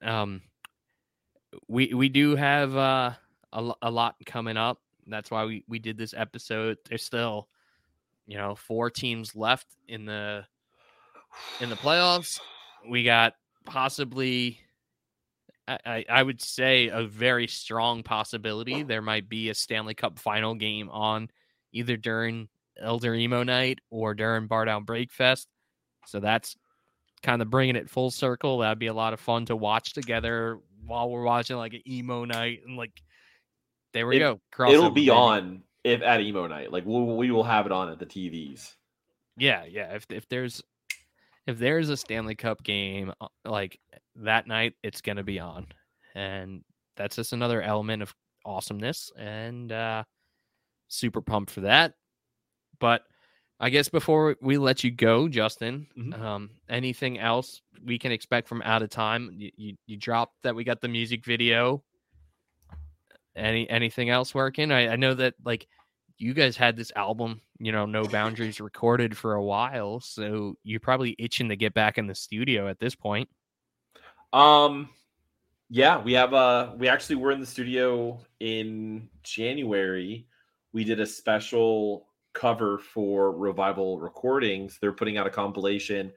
we do have a lot coming up. That's why we did this episode. There's still 4 teams left in the playoffs. We got possibly I would say a very strong possibility there might be a Stanley Cup final game on either during Elder Emo Night or during Bar Down Breakfast. So that's kind of bringing it full circle. That'd be a lot of fun to watch together while we're watching like an emo night, and like there we go. It'll be on if at emo night. Like we will have it on at the TVs. Yeah. If there's a Stanley Cup game like that night, it's gonna be on, and that's just another element of awesomeness, and super pumped for that. But I guess before we let you go, Justin, anything else we can expect from Out of Time? You dropped that we got the music video. Anything else working? I know that like you guys had this album, No Boundaries, recorded for a while, so you're probably itching to get back in the studio at this point. Yeah, we actually were in the studio in January. We did a special cover for Revival Recordings. They're putting out a compilation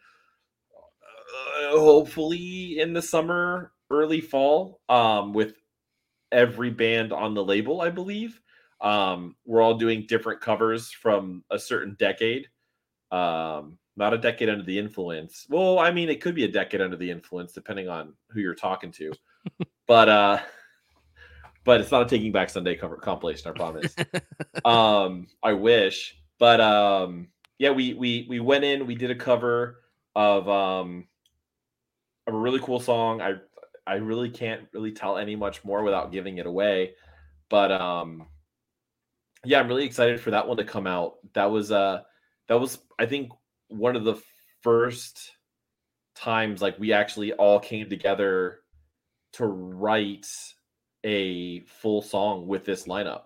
hopefully in the summer, early fall, with every band on the label, I believe. We're all doing different covers from a certain decade. Not a decade under the influence. Well, I mean, it could be a decade under the influence depending on who you're talking to. But it's not a Taking Back Sunday cover compilation, I promise. I wish. But yeah, we went in, we did a cover of a really cool song. I really can't really tell any much more without giving it away. But yeah, I'm really excited for that one to come out. That was I think one of the first times like we actually all came together to write a full song with this lineup.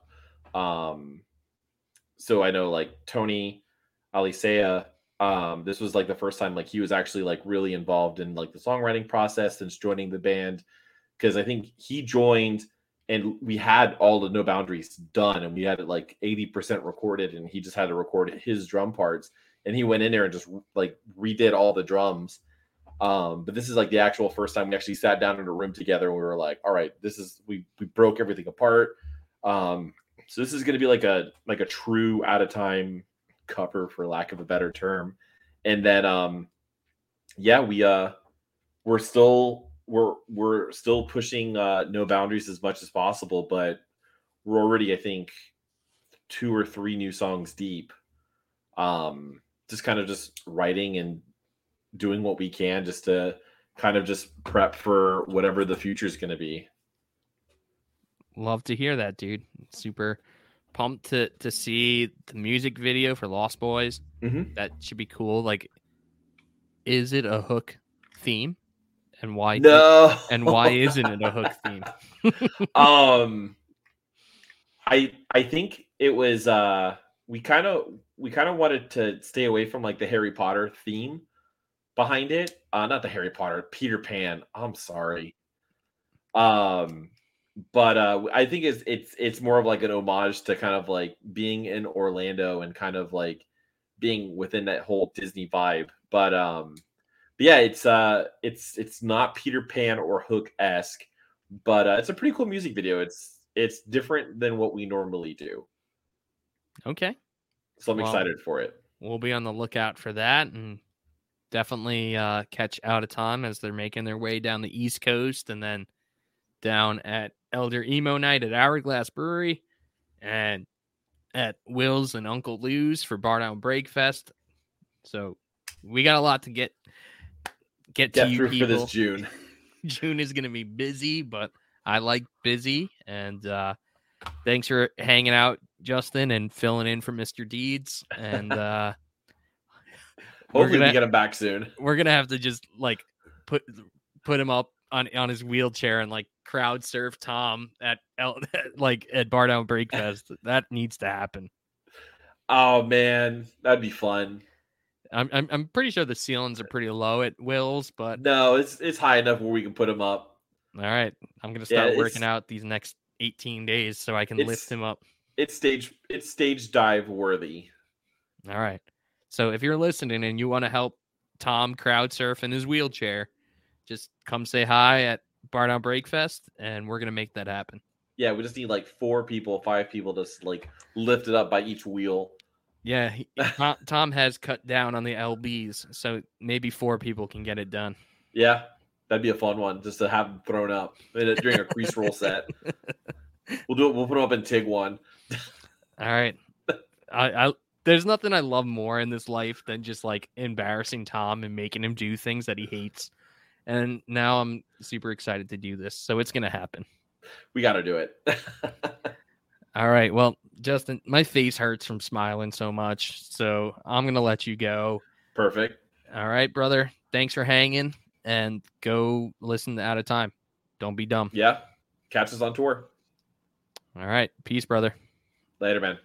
So I know like Tony Alicea, this was like the first time like he was actually like really involved in like the songwriting process since joining the band, because I think he joined and we had all the No Boundaries done and we had it like 80% recorded, and he just had to record his drum parts, and he went in there and just like redid all the drums. But this is like the actual first time we actually sat down in a room together and we were like, all right, this is, we broke everything apart. So this is going to be like a true Out of Time cover, for lack of a better term. And then, yeah, we're still pushing No Boundaries as much as possible, but we're already, I think, 2 or 3 new songs deep. Just kind of just writing and doing what we can just to kind of just prep for whatever the future is going to be. Love to hear that, dude. Super pumped to see the music video for Lost Boys. Mm-hmm. That should be cool. Like, is it a Hook theme? And why? No. And why isn't it a Hook theme? I think it was we kind of wanted to stay away from like the Harry Potter theme behind it. Not the Harry Potter, Peter Pan. I'm sorry. But I think it's more of like an homage to kind of like being in Orlando and kind of like being within that whole Disney vibe. But yeah, it's not Peter Pan or Hook-esque, but it's a pretty cool music video. It's different than what we normally do. Okay. So I'm excited for it. We'll be on the lookout for that, and definitely catch Out of Time as they're making their way down the East Coast, and then down at Elder Emo Night at Hourglass Brewery, and at Will's and Uncle Lou's for Bar Down Breakfast. So we got a lot to get to you people for this June. June is going to be busy, but I like busy. And thanks for hanging out, Justin, and filling in for Mr. Deeds. And hopefully we get him back soon. We're gonna have to just like put him up on his wheelchair and like crowd surf Tom at Bar Down Breakfast. That needs to happen. Oh man, that'd be fun. I'm pretty sure the ceilings are pretty low at Will's, but no, it's high enough where we can put him up. All right, I'm gonna start working out these next 18 days so I can lift him up. It's stage dive worthy. All right, so if you're listening and you want to help Tom crowd surf in his wheelchair, just come say hi at Bar Down Breakfast, and we're gonna make that happen. Yeah, we just need like 4 people, 5 people to like lift it up by each wheel. Yeah, Tom has cut down on the LBs, so maybe 4 people can get it done. Yeah, that'd be a fun one, just to have them thrown up during a crease roll set. We'll do it. We'll put them up in TIG 1. All right. I there's nothing I love more in this life than just like embarrassing Tom and making him do things that he hates. And now I'm super excited to do this, so it's gonna happen. We got to do it. All right. Well, Justin, my face hurts from smiling so much, so I'm gonna let you go. Perfect. All right, brother. Thanks for hanging, and go listen to Out of Time. Don't be dumb. Yeah. Caps is on tour. All right. Peace, brother. Later, man.